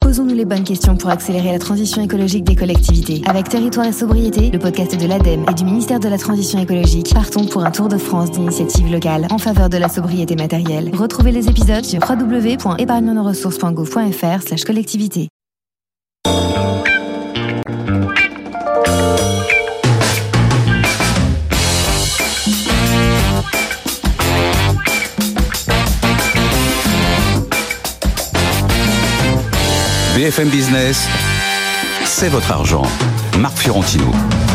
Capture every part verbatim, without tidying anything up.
Posons-nous les bonnes questions pour accélérer la transition écologique des collectivités. Avec Territoire et Sobriété, le podcast de l'ADEME et du ministère de la Transition écologique, partons pour un tour de France d'initiatives locales en faveur de la sobriété matérielle. Retrouvez les épisodes sur w w w point épargne nos ressources point gouv point f r slash collectivité. B F M Business, c'est votre argent. Marc Fiorentino.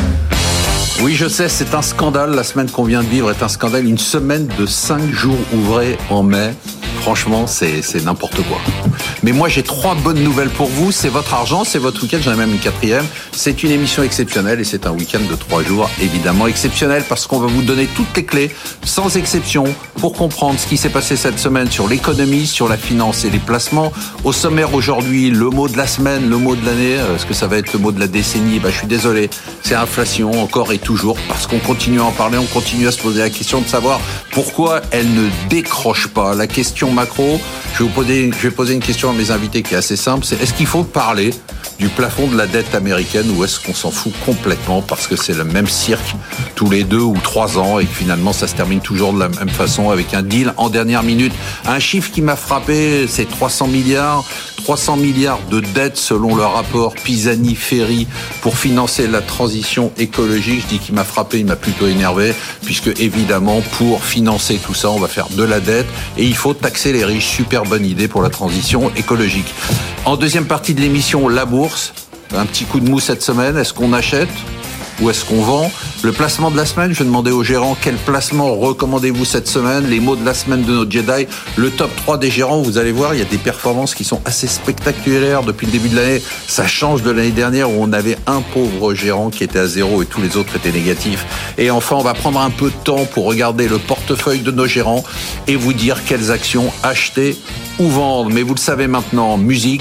Oui, je sais, c'est un scandale. La semaine qu'on vient de vivre est un scandale. Une semaine de cinq jours ouvrés en mai. Franchement, c'est, c'est n'importe quoi. Mais moi, j'ai trois bonnes nouvelles pour vous. C'est votre argent, c'est votre week-end. J'en ai même une quatrième. C'est une émission exceptionnelle et c'est un week-end de trois jours, évidemment exceptionnel, parce qu'on va vous donner toutes les clés, sans exception, pour comprendre ce qui s'est passé cette semaine sur l'économie, sur la finance et les placements. Au sommaire aujourd'hui, le mot de la semaine, le mot de l'année. Est-ce que ça va être le mot de la décennie? Ben, je suis désolé. C'est inflation, encore et toujours, parce qu'on continue à en parler, on continue à se poser la question de savoir pourquoi elle ne décroche pas. La question macro, je vais vous poser, je vais poser une question à mes invités qui est assez simple, c'est est-ce qu'il faut parler du plafond de la dette américaine ou est-ce qu'on s'en fout complètement parce que c'est le même cirque tous les deux ou trois ans et que finalement ça se termine toujours de la même façon avec un deal en dernière minute. Un chiffre qui m'a frappé, c'est trois cents milliards. trois cents milliards de dettes selon le rapport Pisani-Ferry pour financer la transition écologique. Je dis qu'il m'a frappé, il m'a plutôt énervé puisque évidemment pour financer tout ça, on va faire de la dette et il faut taxer les riches. Super bonne idée pour la transition écologique. En deuxième partie de l'émission, la bourse. Un petit coup de mou cette semaine. Est-ce qu'on achète ou est-ce qu'on vend? Le placement de la semaine, je vais demander au gérant quel placement recommandez-vous cette semaine. Les mots de la semaine de notre Jedi. Le top trois des gérants, vous allez voir, il y a des performances qui sont assez spectaculaires depuis le début de l'année. Ça change de l'année dernière où on avait un pauvre gérant qui était à zéro et tous les autres étaient négatifs. Et enfin, on va prendre un peu de temps pour regarder le portefeuille de nos gérants et vous dire quelles actions acheter ou vendre. Mais vous le savez maintenant, musique.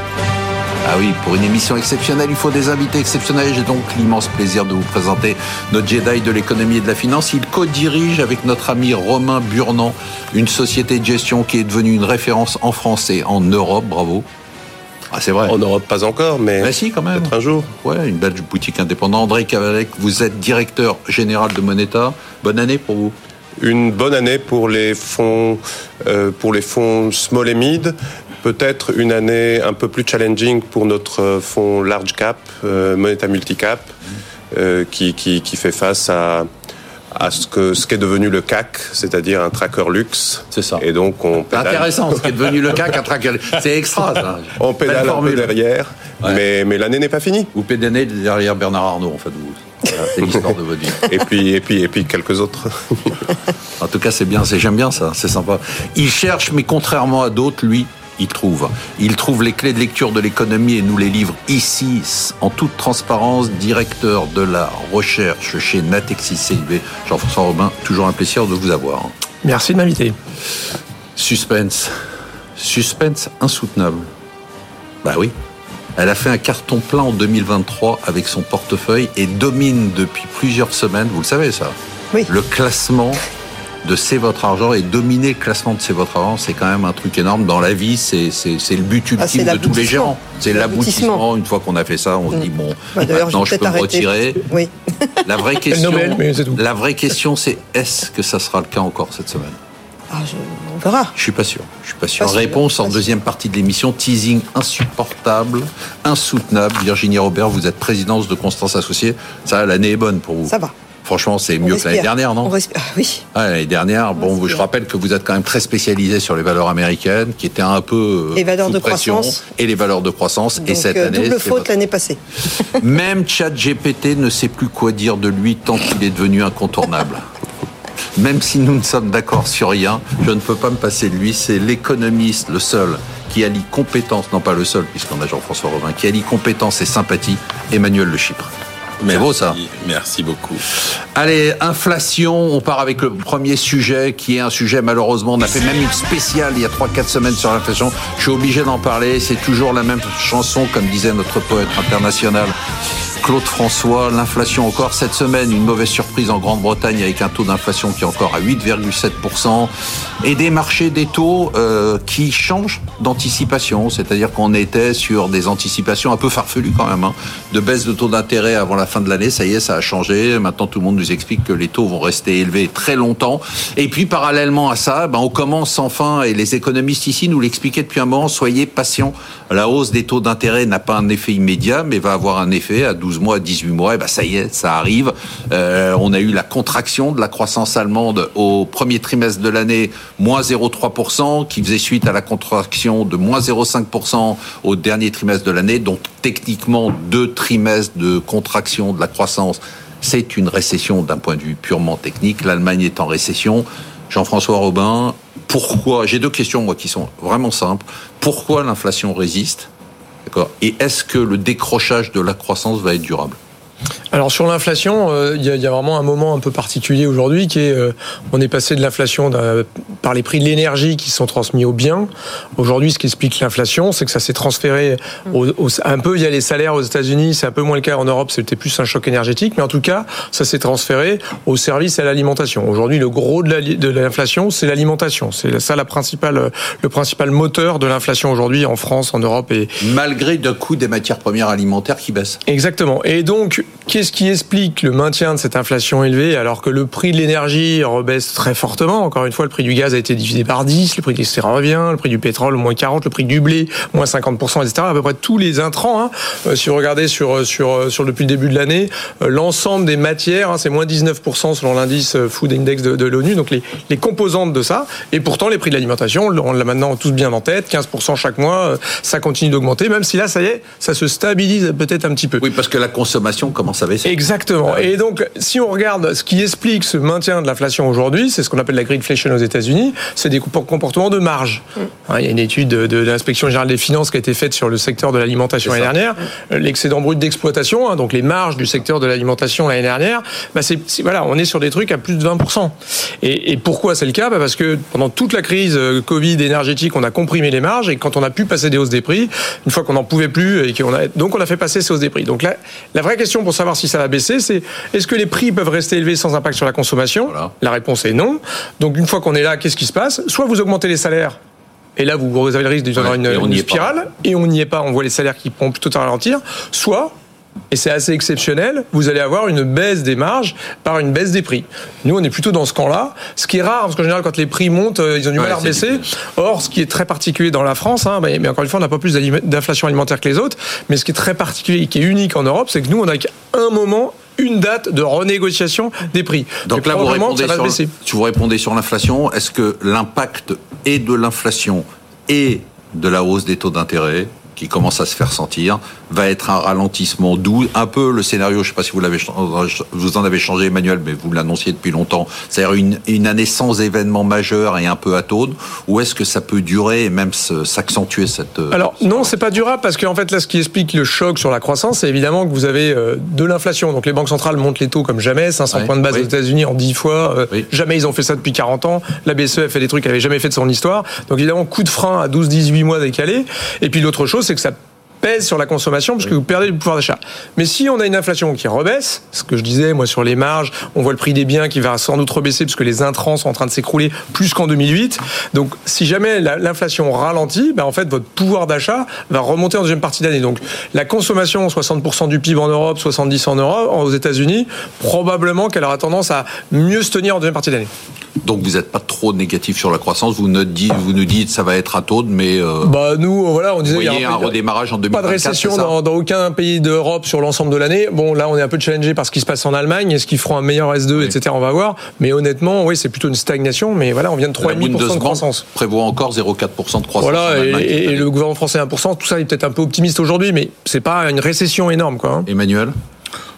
Ah oui, pour une émission exceptionnelle, il faut des invités exceptionnels. J'ai donc l'immense plaisir de vous présenter notre Jedi de l'économie et de la finance. Il co-dirige avec notre ami Romain Burnand une société de gestion qui est devenue une référence en France et en Europe. Bravo. Ah, c'est vrai. En Europe, pas encore, mais, mais si, quand même. Peut-être un jour. Ouais, une belle boutique indépendante. André Cavalec, vous êtes directeur général de Moneta. Bonne année pour vous. Une bonne année pour les fonds, euh, pour les fonds small et mid. Peut-être une année un peu plus challenging pour notre fonds large cap, euh, Moneta Multicap, euh, qui, qui, qui fait face à, à ce, que, ce qu'est devenu le C A C, c'est-à-dire un tracker luxe. C'est ça. Et donc on pédale... Intéressant, ce qui est devenu le C A C, un tracker luxe. C'est extra, ça. On pédale un peu derrière, ouais. mais, mais l'année n'est pas finie. Vous pédalez derrière Bernard Arnault, en fait, vous. C'est l'histoire de votre vie. Et puis, et puis, et puis quelques autres. En tout cas, c'est bien, c'est, j'aime bien ça, c'est sympa. Il cherche, mais contrairement à d'autres, lui, il trouve. Il trouve les clés de lecture de l'économie et nous les livre ici, en toute transparence, directeur de la recherche chez Natixis C I B. Jean-François Robin, toujours un plaisir de vous avoir. Merci de m'inviter. Suspense. Suspense insoutenable. Bah oui. Elle a fait un carton plein en deux mille vingt-trois avec son portefeuille et domine depuis plusieurs semaines, vous le savez ça, oui. Le classement de C'est votre argent et dominer le classement de C'est votre argent, c'est quand même un truc énorme. Dans la vie, c'est, c'est, c'est le but ultime ah, de tous les gérants. C'est l'aboutissement. l'aboutissement. Une fois qu'on a fait ça, on se dit, bon, bah, maintenant je peux me retirer. Oui. La vraie question, Nobel, mais c'est tout. La vraie question, c'est est-ce que ça sera le cas encore cette semaine? Ah, je... On verra. Je suis pas sûr. Je suis pas sûr. Pas Réponse sûr, en deuxième sûr. partie de l'émission. Teasing insupportable, insoutenable. Virginie Robert, vous êtes présidente de Constance Associés. Ça, l'année est bonne pour vous. Ça va. Franchement, c'est on mieux respire. que l'année dernière, non? On respire. Ah, oui. Ah, l'année dernière, bon, respire. Je rappelle que vous êtes quand même très spécialisé sur les valeurs américaines, qui étaient un peu les valeurs sous de pression, croissance et les valeurs de croissance. Donc, et cette euh, année, double faute votre... l'année passée. Même ChatGPT ne sait plus quoi dire de lui tant qu'il est devenu incontournable. Même si nous ne sommes d'accord sur rien, je ne peux pas me passer de lui. C'est l'économiste, le seul, qui allie compétence, non pas le seul, puisqu'on a Jean-François Robin, qui allie compétence et sympathie, Emmanuel Le Chypre. C'est beau ça. Merci beaucoup. Allez, inflation, on part avec le premier sujet, qui est un sujet, malheureusement, on a fait même une spéciale il y a trois quatre semaines sur l'inflation. Je suis obligé d'en parler, c'est toujours la même chanson, comme disait notre poète international Claude François. L'inflation encore cette semaine, une mauvaise surprise en Grande-Bretagne avec un taux d'inflation qui est encore à huit virgule sept pour cent et des marchés des taux euh, qui changent d'anticipation. C'est-à-dire qu'on était sur des anticipations un peu farfelues quand même, hein, de baisse de taux d'intérêt avant la fin de l'année. Ça y est, ça a changé. Maintenant, tout le monde nous explique que les taux vont rester élevés très longtemps. Et puis, parallèlement à ça, ben, on commence enfin, et les économistes ici nous l'expliquaient depuis un moment, soyez patients. La hausse des taux d'intérêt n'a pas un effet immédiat, mais va avoir un effet à douze mois, à dix-huit mois. Et ben, ça y est, ça arrive. Euh, on a eu la contraction de la croissance allemande au premier trimestre de l'année, moins zéro virgule trois pour cent, qui faisait suite à la contraction de moins zéro virgule cinq pour cent au dernier trimestre de l'année. Donc, techniquement, deux trimestres de contraction de la croissance, c'est une récession d'un point de vue purement technique. L'Allemagne est en récession. Jean-François Robin, pourquoi, j'ai deux questions, moi, qui sont vraiment simples. Pourquoi l'inflation résiste? D'accord. Et est-ce que le décrochage de la croissance va être durable? Alors sur l'inflation, euh, il y, y a vraiment un moment un peu particulier aujourd'hui qui est, euh, on est passé de l'inflation par les prix de l'énergie qui sont transmis aux biens. Aujourd'hui, ce qui explique l'inflation, c'est que ça s'est transféré au, au, un peu via les salaires aux États-Unis. C'est un peu moins le cas en Europe, c'était plus un choc énergétique, mais en tout cas, ça s'est transféré aux services et à l'alimentation. Aujourd'hui, le gros de, la, de l'inflation, c'est l'alimentation. C'est ça la principale, le principal moteur de l'inflation aujourd'hui en France, en Europe et malgré le coût des matières premières alimentaires qui baisse. Exactement. Et donc, qu'est-ce qui explique le maintien de cette inflation élevée alors que le prix de l'énergie rebaisse très fortement? Encore une fois, le prix du gaz a été divisé par dix, le prix de l'essence revient, le prix du pétrole moins quarante, le prix du blé moins cinquante pour cent, et cetera. À peu près tous les intrants, hein, euh, si vous regardez sur, sur, sur depuis le début de l'année, euh, l'ensemble des matières, hein, c'est moins dix-neuf pour cent selon l'indice Food Index de, de l'ONU, donc les, les composantes de ça. Et pourtant, les prix de l'alimentation, on l'a maintenant tous bien en tête, quinze pour cent chaque mois, euh, ça continue d'augmenter, même si là, ça y est, ça se stabilise peut-être un petit peu. Oui, parce que la consommation commence à baisser. Exactement. Et donc, si on regarde ce qui explique ce maintien de l'inflation aujourd'hui, c'est ce qu'on appelle la greedflation aux États-Unis, c'est des comportements de marge. Mm. Il y a une étude de, de l'inspection générale des finances qui a été faite sur le secteur de l'alimentation l'année dernière. Mm. L'excédent brut d'exploitation, hein, donc les marges du secteur de l'alimentation l'année dernière, bah c'est, c'est, voilà, on est sur des trucs à plus de vingt pour cent. Et, et pourquoi c'est le cas? Bah parce que pendant toute la crise Covid énergétique, on a comprimé les marges et quand on a pu passer des hausses des prix, une fois qu'on n'en pouvait plus, et qu'on a, donc on a fait passer ces hausses des prix. Donc là, la vraie question pour savoir si ça va baisser, c'est est-ce que les prix peuvent rester élevés sans impact sur la consommation? Voilà. La réponse est non. Donc une fois qu'on est là, qu'est-ce qui se passe? Soit vous augmentez les salaires, et là vous avez le risque d'avoir ouais, une, une spirale, et on n'y est pas, on voit les salaires qui vont plutôt ralentir, soit, et c'est assez exceptionnel, vous allez avoir une baisse des marges par une baisse des prix. Nous, on est plutôt dans ce camp-là, ce qui est rare, parce qu'en général, quand les prix montent, ils ont du ouais, mal à rebaisser. Or, ce qui est très particulier dans la France, hein, mais encore une fois, on n'a pas plus d'inflation alimentaire que les autres, mais ce qui est très particulier, qui est unique en Europe, c'est que nous, on n'a qu'à un moment une date de renégociation des prix. Donc là, vous répondez, sur le, tu vous répondez sur l'inflation. Est-ce que l'impact et de l'inflation et de la hausse des taux d'intérêt qui commence à se faire sentir, va être un ralentissement doux, un peu le scénario, je ne sais pas si vous, l'avez, vous en avez changé Emmanuel, mais vous l'annonciez depuis longtemps, c'est-à-dire une, une année sans événement majeur et un peu atone, ou est-ce que ça peut durer et même s'accentuer cette... Alors non, c'est pas durable parce qu'en fait là, ce qui explique le choc sur la croissance, c'est évidemment que vous avez euh, de l'inflation, donc les banques centrales montent les taux comme jamais, cinq cents ouais, points de base oui. aux États-Unis en dix fois, euh, oui. jamais ils ont fait ça depuis quarante ans, la B C E fait des trucs qu'elle n'avait jamais fait de son histoire, donc évidemment coup de frein à douze à dix-huit mois décalé, et puis l'autre chose c'est que ça pèse sur la consommation parce que vous perdez le pouvoir d'achat. Mais si on a une inflation qui rebaisse, ce que je disais moi sur les marges, on voit le prix des biens qui va sans doute rebaisser parce que les intrants sont en train de s'écrouler plus qu'en deux mille huit. Donc si jamais l'inflation ralentit, ben en fait votre pouvoir d'achat va remonter en deuxième partie d'année. Donc la consommation, soixante pour cent du P I B en Europe, soixante-dix pour cent en Europe, aux États-Unis, probablement qu'elle aura tendance à mieux se tenir en deuxième partie d'année. Donc vous n'êtes pas trop négatif sur la croissance, vous nous dites, vous nous dites ça va être à taux, mais euh, bah nous voilà on disait vous voyez il y a un, un redémarrage en deux mille vingt-quatre. Pas de récession dans, dans aucun pays d'Europe sur l'ensemble de l'année. Bon là on est un peu challengé par ce qui se passe en Allemagne, est-ce qu'ils feront un meilleur S deux, oui. et cetera. On va voir. Mais honnêtement oui c'est plutôt une stagnation, mais voilà on vient de trois virgule cinq pour cent de croissance. Prévoit encore zéro virgule quatre pour cent de croissance. Voilà et, et, et le gouvernement français un pour cent, tout ça est peut-être un peu optimiste aujourd'hui, mais c'est pas une récession énorme quoi. Hein. Emmanuel.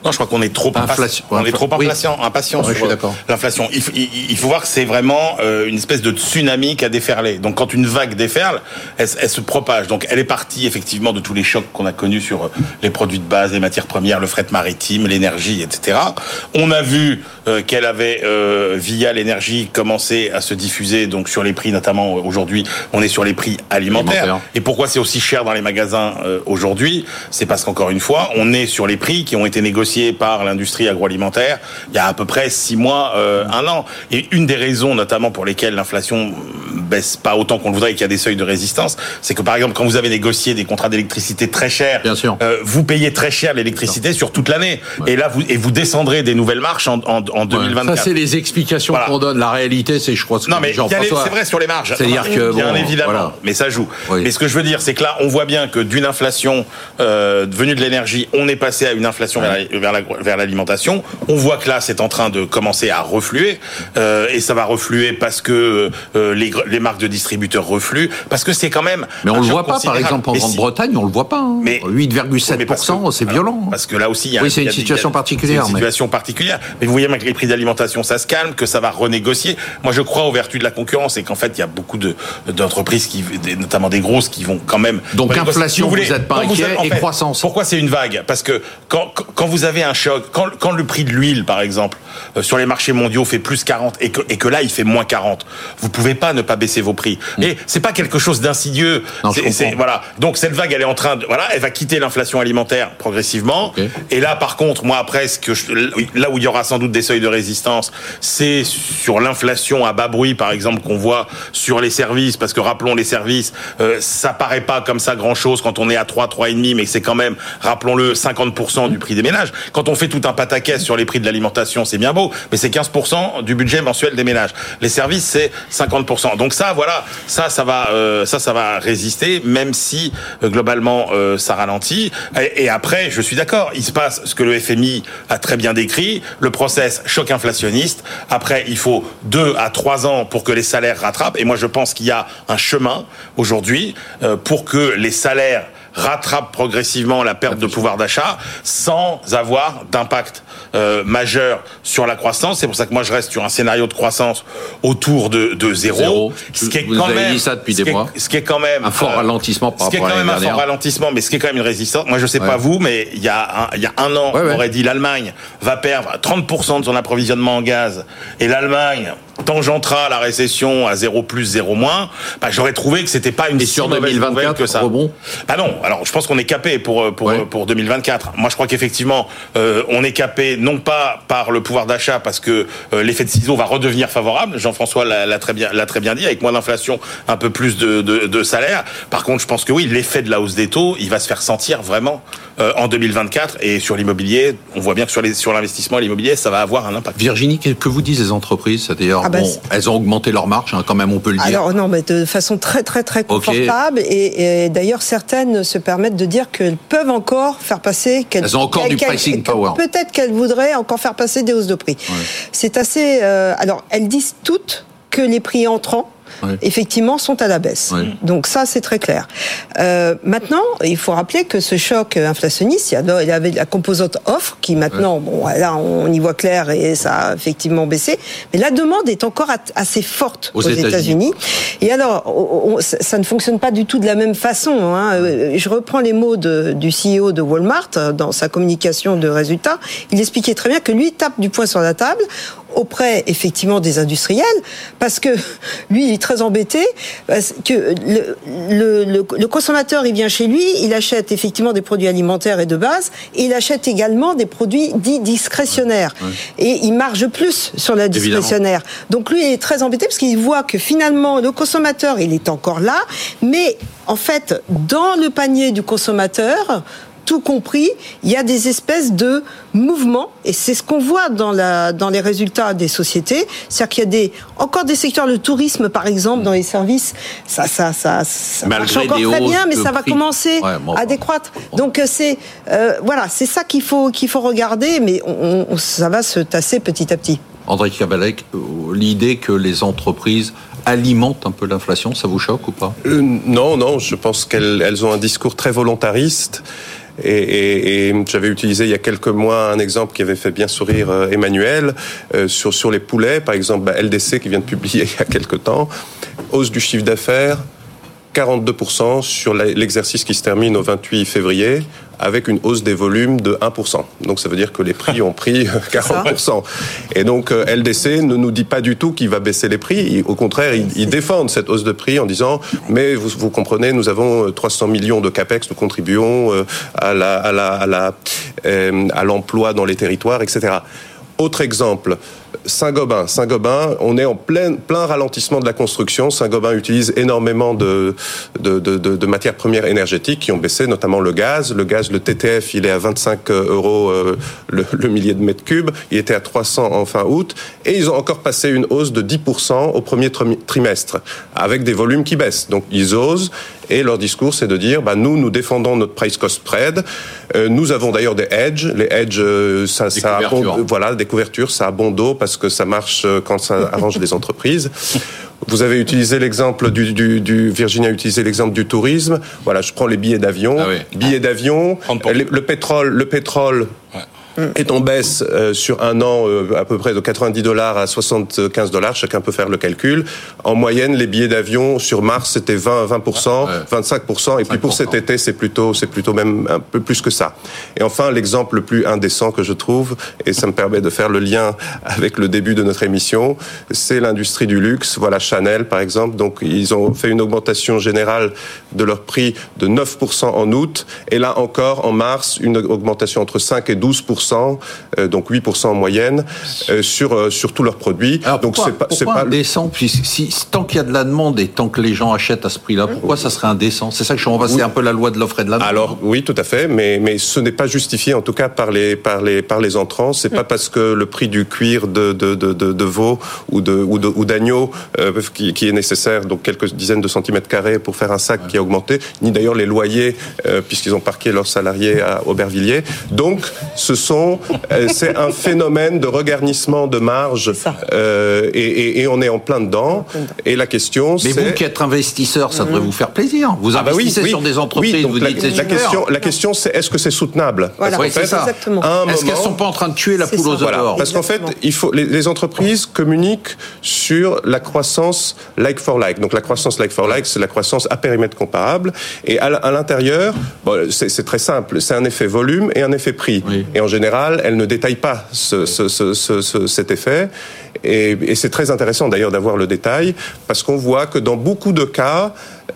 Non, je crois qu'on est trop Inflation. On est trop Oui. impatient, impatient Ouais, sur l'inflation. Il, il, il faut voir que c'est vraiment euh, une espèce de tsunami qui a déferlé. Donc, quand une vague déferle, elle, elle se propage. Donc, elle est partie effectivement de tous les chocs qu'on a connus sur les produits de base, les matières premières, le fret maritime, l'énergie, et cetera. On a vu euh, qu'elle avait, euh, via l'énergie, commencé à se diffuser donc sur les prix, notamment aujourd'hui, on est sur les prix alimentaires. Alimentaire. Et pourquoi c'est aussi cher dans les magasins euh, aujourd'hui? C'est parce qu'encore une fois, on est sur les prix qui ont été négociés par l'industrie agroalimentaire il y a à peu près six mois, euh, un an. Et une des raisons, notamment pour lesquelles l'inflation baisse pas autant qu'on le voudrait et qu'il y a des seuils de résistance, c'est que par exemple, quand vous avez négocié des contrats d'électricité très chers, Bien sûr. Euh, vous payez très cher l'électricité sur toute l'année. Ouais. Et là, vous et vous descendrez des nouvelles marches en, en, en deux mille vingt-quatre. Ça, c'est les explications Voilà. qu'on donne. La réalité, c'est, je crois, ce que Non, mais Jean-François. c'est vrai sur les marges. C'est-à-dire que, bien bon, évidemment, voilà. mais ça joue. Oui. Mais ce que je veux dire, c'est que là, on voit bien que d'une inflation euh, venue de l'énergie, on est passé à une inflation ouais. vers, la, vers, la, vers l'alimentation. On voit que là, c'est en train de commencer à refluer, euh, et ça va refluer parce que euh, les, les marques de distributeurs refluent, parce que c'est quand même. Mais on le voit pas, par exemple, en Grande-Bretagne, on le voit pas. Hein. Mais huit virgule sept pour cent, c'est alors, violent. Parce que là aussi, il y a. Oui, c'est une il y a, situation il y a, particulière. C'est une mais... situation particulière. Mais vous voyez bien que les prix d'alimentation, ça se calme, que ça va renégocier. Moi, je crois aux vertus de la concurrence et qu'en fait, il y a beaucoup de d'entreprises qui, notamment des grosses, qui vont quand même. Donc inflation, vous n'êtes pas inquiet, êtes, et fait, croissance. Pourquoi c'est une vague? Parce que quand quand vous avez un choc, quand quand le prix de l'huile, par exemple, euh, sur les marchés mondiaux fait plus quarante et que et que là il fait moins quarante, vous pouvez pas ne pas baisser vos prix. Mmh. Et c'est pas quelque chose d'insidieux. Non, c'est, c'est, voilà. Donc cette vague, elle est en train de, voilà, elle va quitter l'inflation alimentaire progressivement. Okay. Et là, par contre, moi après, ce que je, là où il y aura sans doute des seuils de résistance, c'est sur l'inflation à bas bruit, par exemple, qu'on voit sur les services, parce que rappelons les services, euh, ça paraît pas comme ça grand chose quand on est à trois, trois virgule cinq, mais c'est quand même, rappelons-le, cinquante pour cent du prix des ménages. Quand on fait tout un pataquès sur les prix de l'alimentation, c'est bien beau, mais c'est quinze pour cent du budget mensuel des ménages. Les services, c'est cinquante pour cent. Donc ça, voilà, ça, ça va, euh, ça, ça va résister, même si euh, globalement euh, ça ralentit. Et, et après, je suis d'accord, il se passe ce que le F M I a très bien décrit, le process choc inflationniste. Après, il faut deux à trois ans pour que les salaires rattrapent. Et moi, je pense qu'il y a un chemin aujourd'hui euh, pour que les salaires rattrape progressivement la perte de pouvoir d'achat sans avoir d'impact euh, majeur sur la croissance. C'est pour ça que moi je reste sur un scénario de croissance autour de, de zéro. zéro. Ce qui est Vous quand avez même, dit ça depuis des est, mois. Ce qui est quand même un fort euh, ralentissement par rapport à l'année dernière. Ce qui est quand même un fort ralentissement, mais ce qui est quand même une résistance. Moi je sais ouais. pas vous, mais il y a un, il y a un an, ouais, on ouais. aurait dit l'Allemagne va perdre trente pour cent de son approvisionnement en gaz et l'Allemagne tangentera la récession à zéro plus, zéro moins, bah, j'aurais trouvé que c'était pas une et sur si deux mille vingt-quatre que ça. Rebond. Bah non, alors je pense qu'on est capé pour pour ouais. pour deux mille vingt-quatre. Moi je crois qu'effectivement euh, on est capé non pas par le pouvoir d'achat parce que euh, l'effet de ciseau va redevenir favorable. Jean-François l'a, l'a très bien l'a très bien dit, avec moins d'inflation, un peu plus de de, de salaire. Par contre, je pense que oui, l'effet de la hausse des taux, il va se faire sentir vraiment euh, en deux mille vingt-quatre, et sur l'immobilier, on voit bien que sur les sur l'investissement et l'immobilier, ça va avoir un impact. Virginie, que vous disent les entreprises? C'est-à-dire, ah bah, bon, c'est... elles ont augmenté leur marge, hein, quand même, on peut le dire. Alors non, mais de façon très très très confortable, okay. et, et d'ailleurs certaines se permettent de dire qu'elles peuvent encore faire passer. Qu'elles, elles ont encore du pricing power. Peut-être qu'elles voudraient encore faire passer des hausses de prix. Ouais. C'est assez. Euh, alors elles disent toutes que les prix entrants, oui. effectivement, sont à la baisse. Oui. Donc ça, c'est très clair. Euh, maintenant, il faut rappeler que ce choc inflationniste, il y avait la composante offre qui maintenant, oui. bon, là, on y voit clair et ça a effectivement baissé. Mais la demande est encore assez forte aux, aux États-Unis. États-Unis. Et alors, on, ça ne fonctionne pas du tout de la même façon. Hein. Je reprends les mots de, du C E O de Walmart dans sa communication de résultats. Il expliquait très bien que lui tape du poing sur la table auprès effectivement des industriels, parce que lui il est très embêté, parce que le, le, le, le consommateur il vient chez lui, il achète effectivement des produits alimentaires et de base, et il achète également des produits dits discrétionnaires, ouais. et il marge plus sur la discrétionnaire. Évidemment. Donc lui il est très embêté parce qu'il voit que finalement le consommateur il est encore là, mais en fait dans le panier du consommateur, tout compris, il y a des espèces de mouvements, et c'est ce qu'on voit dans, la, dans les résultats des sociétés. C'est-à-dire qu'il y a des, encore des secteurs, le tourisme par exemple, dans les services, ça, ça, ça, ça marche encore très bien, mais ça va prix. commencer ouais, bon, à décroître. Bon. Donc c'est, euh, voilà, c'est ça qu'il faut, qu'il faut regarder, mais on, on, ça va se tasser petit à petit. André Cabalec, l'idée que les entreprises alimentent un peu l'inflation, ça vous choque ou pas ? euh, Non, non, je pense qu'elles elles ont un discours très volontariste. Et, et, et j'avais utilisé il y a quelques mois un exemple qui avait fait bien sourire Emmanuel euh, sur sur les poulets, par exemple, bah, L D C qui vient de publier il y a quelques temps, hausse du chiffre d'affaires quarante-deux pour cent sur l'exercice qui se termine au vingt-huit février, avec une hausse des volumes de un pour cent. Donc ça veut dire que les prix ont pris quarante pour cent. Et donc L D C ne nous dit pas du tout qu'il va baisser les prix. Au contraire, ils, ils défendent cette hausse de prix en disant « mais vous, vous comprenez, nous avons trois cents millions de capex, nous contribuons à la, à la, à la, euh, à l'emploi dans les territoires, et cetera » Autre exemple, Saint-Gobain. Saint-Gobain, on est en plein, plein ralentissement de la construction. Saint-Gobain utilise énormément de, de, de, de, de matières premières énergétiques qui ont baissé, notamment le gaz. Le gaz, le T T F, il est à vingt-cinq euros le, le millier de mètre cube. Il était à trois cents en fin août. Et ils ont encore passé une hausse de dix pour cent au premier trimestre, avec des volumes qui baissent. Donc ils osent. Et leur discours, c'est de dire, bah, nous, nous défendons notre price cost spread. Euh, nous avons d'ailleurs des hedges. Les hedges, euh, ça, ça a bon, voilà, des couvertures, ça a bon dos parce que ça marche quand ça arrange les entreprises. Vous avez utilisé l'exemple du, du, du Virginie a utilisé l'exemple du tourisme. Voilà, je prends les billets d'avion. Ah oui. Billets d'avion. Le, le pétrole, le pétrole. Ouais. Est en baisse euh, sur un an euh, à peu près de quatre-vingt-dix dollars à soixante-quinze dollars. Chacun peut faire le calcul. En moyenne, les billets d'avion sur mars c'était vingt pour cent, ouais. vingt-cinq pour cent, et puis pour cet été c'est plutôt c'est plutôt même un peu plus que ça. Et enfin, l'exemple le plus indécent que je trouve, et ça me permet de faire le lien avec le début de notre émission, c'est l'industrie du luxe. Voilà, Chanel par exemple. Donc ils ont fait une augmentation générale de leur prix de neuf pour cent en août, et là encore en mars une augmentation entre cinq et douze pour cent. Donc huit pour cent en moyenne euh, sur euh, sur tous leurs produits. Alors donc pourquoi, c'est pas pourquoi c'est pas indécent, puis si, si tant qu'il y a de la demande et tant que les gens achètent à ce prix-là, pourquoi ça serait indécent? C'est ça que je comprends pas, c'est oui. un peu la loi de l'offre et de la demande. Alors oui, tout à fait, mais mais ce n'est pas justifié en tout cas par les par les par les entrants. C'est mmh. pas parce que le prix du cuir de de de de, de veau ou de ou de ou d'agneau euh, qui qui est nécessaire, donc quelques dizaines de centimètres carrés pour faire un sac ouais. qui a augmenté, ni d'ailleurs les loyers euh, puisqu'ils ont parqué leurs salariés à Aubervilliers. Donc ce sont c'est un phénomène de regarnissement de marge euh, et, et, et on est en plein dedans. Et la question, mais c'est... Mais vous qui êtes investisseur, ça devrait mmh. vous faire plaisir. Vous ah investissez bah oui, oui, sur des entreprises, oui, donc vous la, dites c'est la question, la question, c'est est-ce que c'est soutenable? Voilà, oui, c'est ça. Exactement. Est-ce qu'elles ne sont pas en train de tuer la poule aux œufs d'or? Parce qu'en fait, il faut, les, les entreprises communiquent sur la croissance like for like. Donc la croissance like for like, c'est la croissance à périmètre comparable. Et à, à l'intérieur, bon, c'est, c'est très simple. C'est un effet volume et un effet prix. Oui. Et en général, elle ne détaille pas ce, ce, ce, ce, ce, cet effet. Et, et c'est très intéressant d'ailleurs d'avoir le détail, parce qu'on voit que dans beaucoup de cas,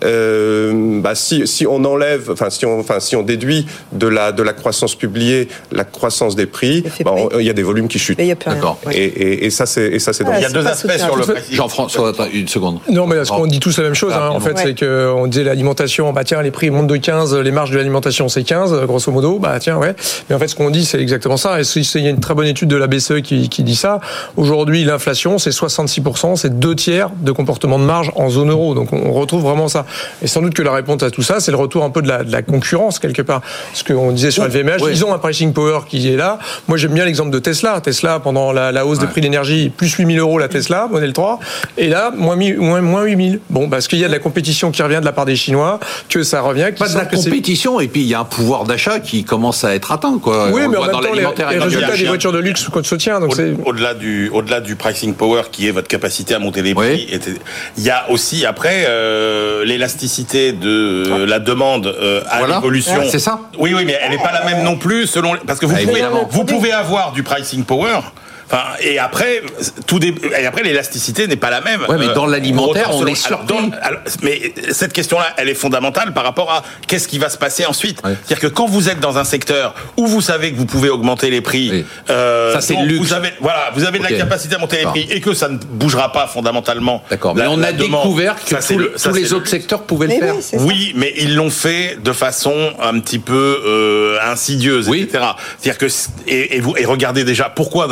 euh, bah si, si on enlève, enfin si on, enfin si on déduit de la de la croissance publiée la croissance des prix, bah, on, il y a des volumes qui chutent. D'accord. Et, et, et ça c'est et ça c'est. Ouais, il y a deux aspects sur le. Jean-François, une seconde. Non, mais parce qu'on dit tous la même chose. Ah, hein, en fait, ouais. c'est que on disait l'alimentation, bah tiens, les prix montent de quinze, les marges de l'alimentation c'est quinze, grosso modo. Bah tiens, ouais. Mais en fait, ce qu'on dit, c'est exactement ça. Et il y a une très bonne étude de la B C E qui, qui dit ça. Aujourd'hui, l'inflation, c'est soixante-six pour cent, c'est deux tiers de comportement de marge en zone euro. Donc on retrouve vraiment ça. Et sans doute que la réponse à tout ça, c'est le retour un peu de la, de la concurrence quelque part. Ce qu'on disait sur L V M H, oui. ils ont un pricing power qui est là. Moi, j'aime bien l'exemple de Tesla. Tesla, pendant la, la hausse ouais. des prix de l'énergie, plus huit mille euros la Tesla, modèle trois, et là, moins, moins, moins huit mille. Bon, parce qu'il y a de la compétition qui revient de la part des Chinois, que ça revient. Pas de la compétition, et puis il y a un pouvoir d'achat qui commence à être atteint, quoi. Oui, on mais en même dans temps, les, les résultats des voitures de luxe se tient. Donc Au, c'est... Au-delà du, au-delà du pricing power, qui est votre capacité à monter les prix, oui. il y a aussi après euh, l'élasticité de euh, la demande euh, à voilà. l'évolution. Ouais, c'est ça. Oui, oui, mais elle n'est pas la même non plus selon parce que vous, ah, pouvez, vous pouvez avoir du pricing power. Enfin, et après, tout dé... et après, l'élasticité n'est pas la même. Ouais, mais dans l'alimentaire, on selon... est surpris. Alors, dans... alors, mais cette question-là, elle est fondamentale par rapport à qu'est-ce qui va se passer ensuite. Ouais. C'est-à-dire que quand vous êtes dans un secteur où vous savez que vous pouvez augmenter les prix, oui. euh, ça c'est le luxe. Vous avez, voilà, vous avez okay. de la capacité à monter les prix et que ça ne bougera pas fondamentalement. D'accord. Mais la, on a découvert que ça, tout, le, tous les autres secteurs pouvaient mais le faire. Oui, oui, mais ils l'ont fait de façon un petit peu euh, insidieuse, oui. et cetera. C'est-à-dire que et, et vous et regardez déjà pourquoi dans la grande distribution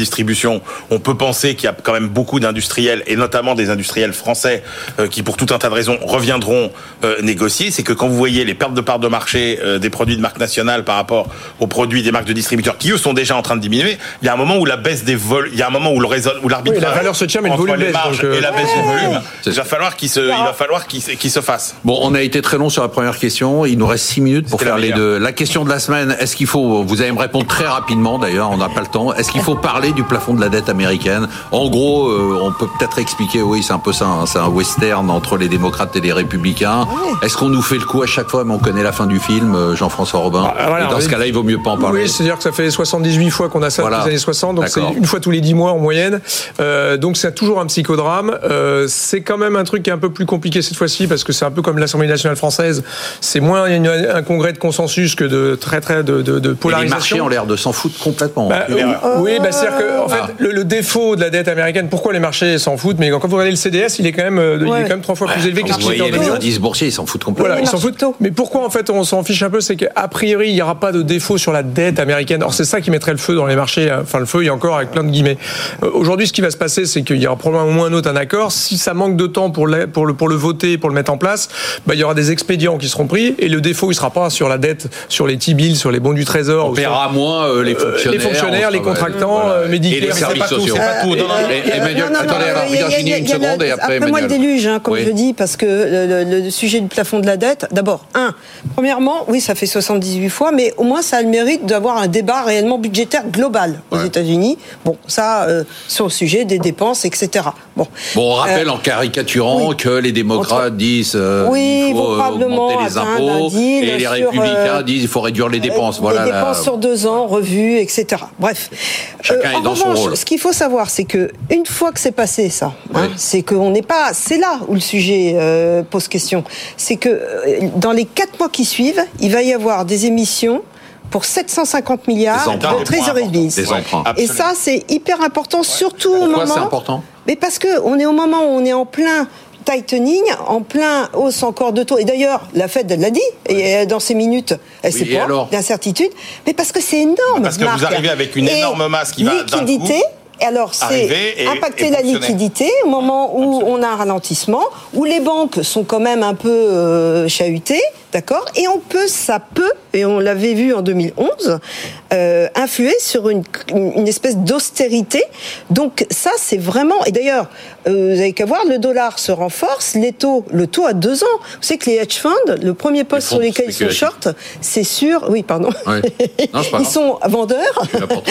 distribution, on peut penser qu'il y a quand même beaucoup d'industriels, et notamment des industriels français, euh, qui pour tout un tas de raisons reviendront euh, négocier. C'est que quand vous voyez les pertes de parts de marché euh, des produits de marque nationale par rapport aux produits des marques de distributeurs, qui eux sont déjà en train de diminuer, il y a un moment où la baisse des vols, il y a un moment où le raison, où l'arbitrage, oui, la valeur se tient, mais le volume baisse, marges donc euh... et la baisse du volume, il va falloir qu'il se, il va falloir qu'il se, qu'il se fasse. Bon, on a été très long sur la première question. Il nous reste six minutes pour C'était faire les deux. La question de la semaine, est-ce qu'il faut, vous allez me répondre très rapidement d'ailleurs, on n'a pas le temps, est-ce qu'il faut parler du plafond de la dette américaine? En gros, euh, on peut peut-être expliquer, oui, c'est un peu ça, hein, c'est un western entre les démocrates et les républicains. Oui. Est-ce qu'on nous fait le coup à chaque fois, mais on connaît la fin du film, Jean-François Robin? Ah, voilà, et dans oui. ce cas-là, il vaut mieux pas en parler. Oui, c'est-à-dire que ça fait soixante-dix-huit fois qu'on a ça voilà. depuis les années soixante, donc D'accord. c'est une fois tous les dix mois en moyenne. Euh, donc c'est toujours un psychodrame. Euh, c'est quand même un truc qui est un peu plus compliqué cette fois-ci, parce que c'est un peu comme l'Assemblée nationale française. C'est moins une, un congrès de consensus que de très très de, de, de polarisation. Et les marchés ont l'air de s'en foutre complètement. Bah, euh, oui, bah, c'est-à-dire que en fait, ah. le, le défaut de la dette américaine, pourquoi les marchés s'en foutent? Mais quand vous regardez le C D S, il est quand même, ouais. il est quand même trois fois ouais. plus élevé que ce qu'il était en deux mille. Les indices boursiers, ils s'en foutent complètement. Voilà, ils s'en foutent. Mais pourquoi en fait on s'en fiche un peu? C'est qu'a priori, il n'y aura pas de défaut sur la dette américaine. Or, c'est ça qui mettrait le feu dans les marchés. Enfin, le feu, il y a encore avec plein de guillemets. Euh, aujourd'hui, ce qui va se passer, c'est qu'il y aura probablement au moins un autre un accord. Si ça manque de temps pour le, pour le, pour le voter, pour le mettre en place, bah, il y aura des expédients qui seront pris et le défaut, il sera pas sur la dette, sur les T-bills, sur les bons du Trésor. On paiera sur, moins euh, les fonctionnaires. Les fonctionnaires, les contractants, voilà. euh, médicaux. Et les services sociaux. C'est pas tout. Non, non, Emmanuel, attendez, alors, Virginie, une seconde et après Après moi, le déluge, hein, comme oui. je dis, parce que le, le, le sujet du plafond de la dette, d'abord, un, premièrement, oui, ça fait soixante-dix-huit fois, mais au moins, ça a le mérite d'avoir un débat réellement budgétaire global aux ouais. États-Unis. Bon, ça, euh, sur le sujet des dépenses, et cetera. Bon, bon on rappelle euh, en caricaturant oui. que les démocrates Entre... disent euh, oui, il faut augmenter les impôts et les républicains euh, disent il faut réduire les dépenses. Les voilà dépenses la... sur deux ans, revues, et cetera. Bref. Chacun euh, est dans revanche, son rôle. Ce qu'il faut savoir, c'est que une fois que c'est passé, ça, oui. hein, c'est qu'on n'est pas. C'est là où le sujet euh, pose question. C'est que euh, dans les quatre mois qui suivent, il va y avoir des émissions pour sept cent cinquante milliards de Treasury bills. Et ça, c'est hyper important, ouais. surtout Pourquoi au moment. C'est important. Mais parce que on est au moment où on est en plein tightening, en plein hausse encore de taux. Et d'ailleurs, la Fed, elle l'a dit, et dans ces minutes, elle oui, sait pas d'incertitude. Mais parce que c'est énorme. Parce que Marc. vous arrivez avec une énorme masse qui va d'un coup Et alors, c'est impacter et la liquidité au moment où Absolument. on a un ralentissement, où les banques sont quand même un peu euh, chahutées, d'accord ? Et on peut, ça peut, et on l'avait vu en deux mille onze, euh, influer sur une, une espèce d'austérité. Donc ça, c'est vraiment... Et d'ailleurs, euh, vous avez qu'à voir, le dollar se renforce, les taux, le taux à deux ans. Vous savez que les hedge funds, le premier poste sur lesquels ils sont short, c'est sur... Oui, pardon. Ouais. Non, ils sont vendeurs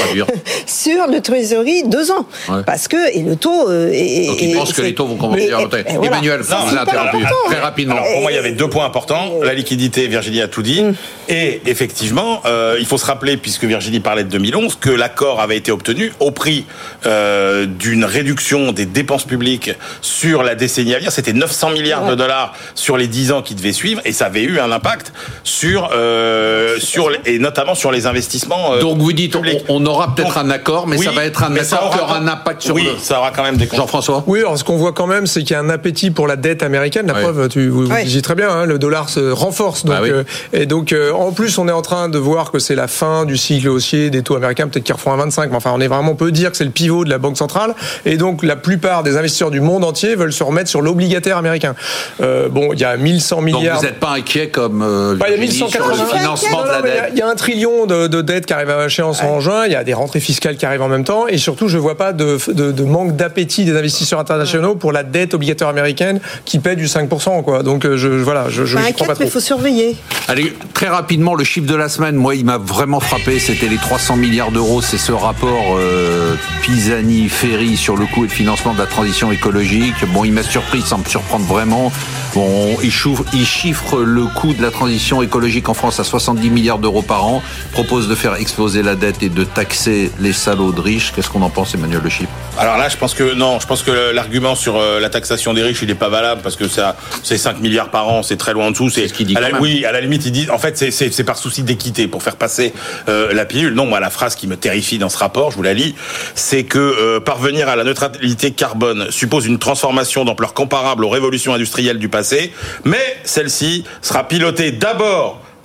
sur le Treasury deux ans. Ouais. Parce que, et le taux... Euh, et, Donc ils pensent que les taux vont commencer à monter. Voilà. Emmanuel, non, vous avez interrompu. Très rapidement. Alors, pour moi, il y avait deux points importants. La liquidité, Virginie a tout dit. Mm. Et effectivement, euh, il faut se rappeler, puisque Virginie parlait de deux mille onze, que l'accord avait été obtenu au prix euh, d'une réduction des dépenses publiques sur la décennie à venir. C'était neuf cents milliards ouais. de dollars sur les dix ans qui devaient suivre. Et ça avait eu un impact sur, euh, sur et notamment sur les investissements euh, Donc vous dites, on, on aura peut-être Donc, un accord, mais oui, ça va être un accord qui aura un impact sur oui, le... Oui, ça aura quand même des comptes. Jean-François ? Oui, alors ce qu'on voit quand même, c'est qu'il y a un appétit pour la dette américaine. La ouais. preuve, tu, vous, vous ouais. disiez très bien, hein, le dollar se renforce. Donc, ah oui. euh, et donc, euh, en plus, on est en train de voir que c'est la fin du cycle haussier des taux américains, peut-être qu'ils refont un vingt-cinq, mais enfin, on est vraiment, on peut dire que c'est le pivot de la Banque centrale. Et donc, la plupart des investisseurs du monde entier veulent se remettre sur l'obligataire américain. Euh, bon, il y a mille cent milliards. Donc, vous n'êtes pas inquiet comme euh, bah, il y a mille cent quatre-vingts sur le financement de la dette. Il y, y a un trillion de, de dettes qui arrivent à échéance ouais. en juin. Il y a des rentrées fiscales qui arrivent en même temps. Et surtout, je vois pas de, de, de manque d'appétit des investisseurs internationaux pour la dette obligatoire américaine qui paie du cinq pour cent, quoi. Donc, je, voilà, je, je, bah, je crois pas trop. Mais il faut surveiller. Allez, très rapidement, le chiffre de la semaine, moi, il m'a vraiment frappé. C'était les trois cents milliards d'euros. C'est ce rapport euh, Pisani-Ferry sur le coût et le financement de la transition écologique. Bon, il m'a surpris, sans me surprendre vraiment. Bon, il chiffre, il chiffre le coût de la transition écologique en France à soixante-dix milliards d'euros par an. Propose de faire exploser la dette et de taxer les salauds de riches. Qu'est-ce qu'on en pense, Emmanuel Le Chypre ? Alors là, je pense que non. Je pense que l'argument sur euh, la taxation des riches, il n'est pas valable parce que ça, c'est cinq milliards par an, c'est très loin en dessous. C'est, c'est ce qu'il dit. À la, quand même. Oui, à la limite, il dit. En fait, c'est, c'est, c'est par souci d'équité pour faire passer euh, la pilule. Non, moi, la phrase qui me terrifie dans ce rapport, je vous la lis, c'est que euh, parvenir à la neutralité carbone suppose une transformation d'ampleur comparable aux révolutions industrielles du passé, mais celle-ci sera pilotée d'abord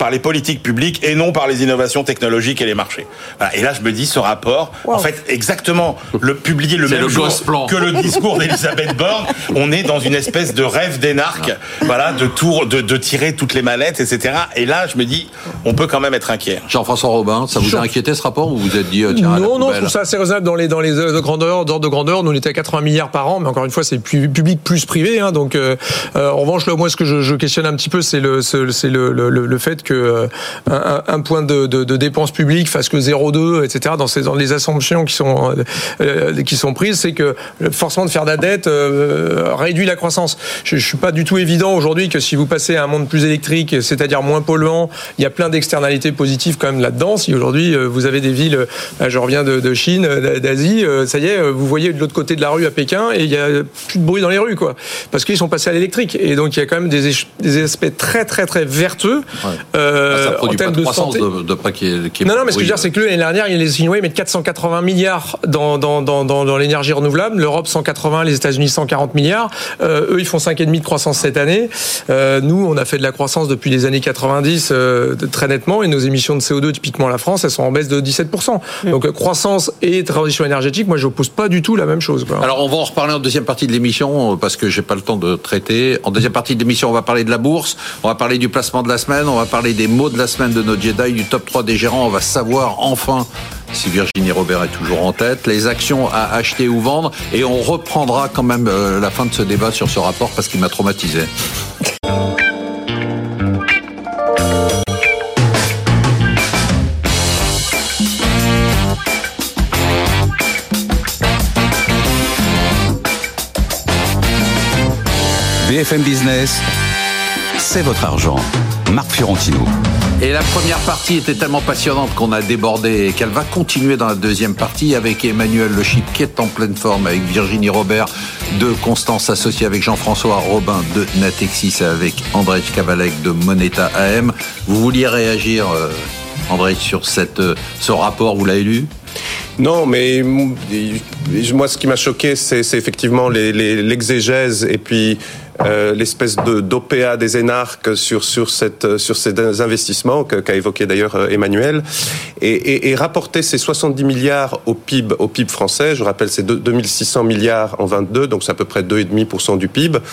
par les politiques publiques et non par les innovations technologiques et les marchés. Voilà. Et là, je me dis, ce rapport, wow. en fait, exactement, le publié le c'est même le jour plan. que le discours d'Elisabeth Borne, on est dans une espèce de rêve d'énarque, ah. voilà, de tour, de, de tirer toutes les mallettes, et cetera. Et là, je me dis, on peut quand même être inquiet. Jean-François Robin, ça vous Jean... a inquiété ce rapport ou vous vous êtes dit, tiens, à la non, non, je trouve ça assez raisonnable dans les dans les de grandeur, d'ordre de grandeur. Nous, on était à quatre-vingts milliards par an, mais encore une fois, c'est plus public plus privé. Hein, donc, euh, euh, en revanche, là, moi, ce que je, je questionne un petit peu, c'est le c'est le le, le fait que euh, un, un point de, de, de dépenses publiques fasse que zéro virgule deux, et cetera. Dans ces dans les assumptions qui sont euh, qui sont prises, c'est que forcément de faire de la dette euh, réduit la croissance. Je, je suis pas du tout évident aujourd'hui que si vous passez à un monde plus électrique, c'est-à-dire moins polluant, il y a plein d'externalités positives quand même là-dedans. Si aujourd'hui euh, vous avez des villes, euh, je reviens de, de Chine, d'Asie, euh, ça y est, vous voyez de l'autre côté de la rue à Pékin et il y a plus de bruit dans les rues, quoi, parce qu'ils sont passés à l'électrique. Et donc il y a quand même des, des aspects très très très vertueux. Ouais. Euh, ça produit en termes pas de, de croissance santé. de, de pas qui est, qui est non, non, mais ce que je veux dire, oui, c'est que l'année dernière, les Chinois mettent quatre cent quatre-vingts milliards dans dans dans dans, dans l'énergie renouvelable, l'Europe cent quatre-vingts, les États-Unis cent quarante milliards. Euh, eux, ils font cinq virgule cinq de croissance cette année. Euh, nous, on a fait de la croissance depuis les années quatre-vingt-dix euh, très nettement, et nos émissions de C O deux, typiquement la France, elles sont en baisse de dix-sept pour cent. Mmh. Donc croissance et transition énergétique, moi, je n'oppose pas du tout la même chose, quoi. Alors, on va en reparler en deuxième partie de l'émission parce que j'ai pas le temps de traiter. En deuxième partie de l'émission, on va parler de la bourse, on va parler du placement de la semaine, on va parler des mots de la semaine de nos Jedi, du top trois des gérants. On va savoir enfin si Virginie Robert est toujours en tête, les actions à acheter ou vendre, et on reprendra quand même euh, la fin de ce débat sur ce rapport parce qu'il m'a traumatisé. B F M Business, c'est votre argent. Marc Fiorentino. Et la première partie était tellement passionnante qu'on a débordé et qu'elle va continuer dans la deuxième partie avec Emmanuel Le Chip qui est en pleine forme, avec Virginie Robert de Constance, associée avec Jean-François Robin de Natexis, avec Andrej Kavalek de Moneta A M. Vous vouliez réagir, euh, Andrej, sur cette, euh, ce rapport, vous l'avez lu ? Non, mais moi, ce qui m'a choqué, c'est, c'est effectivement les, les, l'exégèse et puis euh, l'espèce de d'O P A des énarques sur sur cette sur ces investissements que, qu'a évoqué d'ailleurs Emmanuel, et, et, et rapporter ces soixante-dix milliards au P I B au P I B français. Je rappelle, c'est deux mille six cents milliards en vingt-deux, donc c'est à peu près deux virgule cinq pour cent du P I B.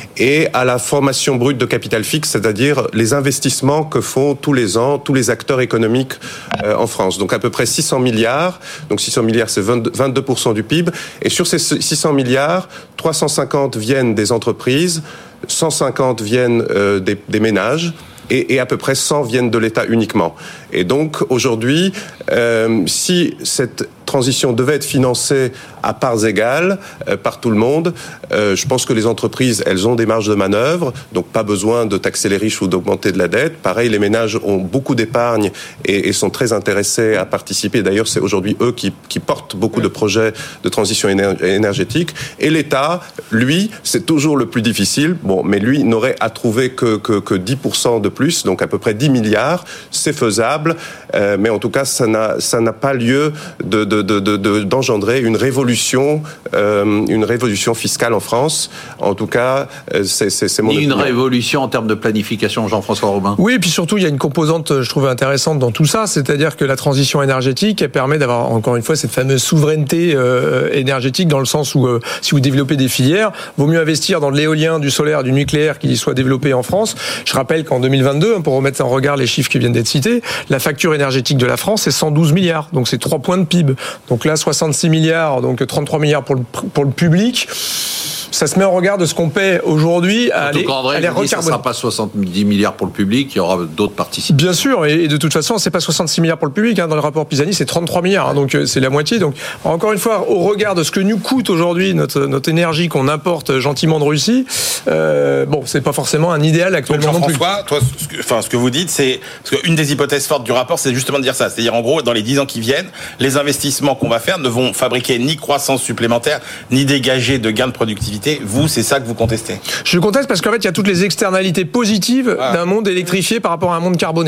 Et à la formation brute de capital fixe, c'est-à-dire les investissements que font tous les ans tous les acteurs économiques euh, en France. Donc à peu près six cents milliards. Donc six cents milliards, c'est vingt-deux pour cent du P I B. Et sur ces six cents milliards, trois cent cinquante viennent des entreprises, cent cinquante viennent euh, des, des ménages. Et, et à peu près cent viennent de l'État uniquement. Et donc aujourd'hui, euh, si cette transition devait être financée à parts égales euh, par tout le monde, euh, je pense que les entreprises, elles ont des marges de manœuvre, donc pas besoin de taxer les riches ou d'augmenter de la dette. Pareil, les ménages ont beaucoup d'épargne et, et sont très intéressés à participer. D'ailleurs, c'est aujourd'hui eux qui, qui portent beaucoup de projets de transition énergétique. Et l'État, lui, c'est toujours le plus difficile. Bon, mais lui n'aurait à trouver que, que, que dix pour cent de plus, donc à peu près dix milliards. C'est faisable, euh, mais en tout cas, ça n'a, ça n'a pas lieu de, de De, de, de, d'engendrer une révolution, euh, une révolution fiscale en France. En tout cas, c'est, c'est, c'est mon opinion. opinion. Une révolution en termes de planification, Jean-François Robin. Oui, et puis surtout, il y a une composante, je trouve intéressante dans tout ça, c'est-à-dire que la transition énergétique, elle permet d'avoir, encore une fois, cette fameuse souveraineté euh, énergétique, dans le sens où, euh, si vous développez des filières, vaut mieux investir dans de l'éolien, du solaire, du nucléaire qui soit développé en France. Je rappelle qu'en deux mille vingt-deux, pour remettre en regard les chiffres qui viennent d'être cités, la facture énergétique de la France, c'est cent douze milliards. Donc c'est trois points de P I B. Donc là, soixante-six milliards, donc trente-trois milliards pour le, pour le public. Ça se met en regard de ce qu'on paie aujourd'hui à aller recarboner. Ça ne sera pas soixante-dix milliards pour le public, il y aura d'autres participants. Bien sûr, et de toute façon, c'est pas soixante-six milliards pour le public. Hein. Dans le rapport Pisani, c'est trente-trois milliards, hein, donc c'est la moitié. Donc, encore une fois, au regard de ce que nous coûte aujourd'hui notre, notre énergie qu'on importe gentiment de Russie, euh, bon, c'est pas forcément un idéal actuellement non plus. Jean-François, toi, ce que, enfin, ce que vous dites, c'est parce qu'une des hypothèses fortes du rapport, c'est justement de dire ça. C'est-à-dire, en gros, dans les dix ans qui viennent, les investissements qu'on va faire ne vont fabriquer ni croissance supplémentaire, ni dégager de gains de productivité. Vous, c'est ça que vous contestez? Je conteste parce qu'en fait, il y a toutes les externalités positives ah. d'un monde électrifié par rapport à un monde carboné.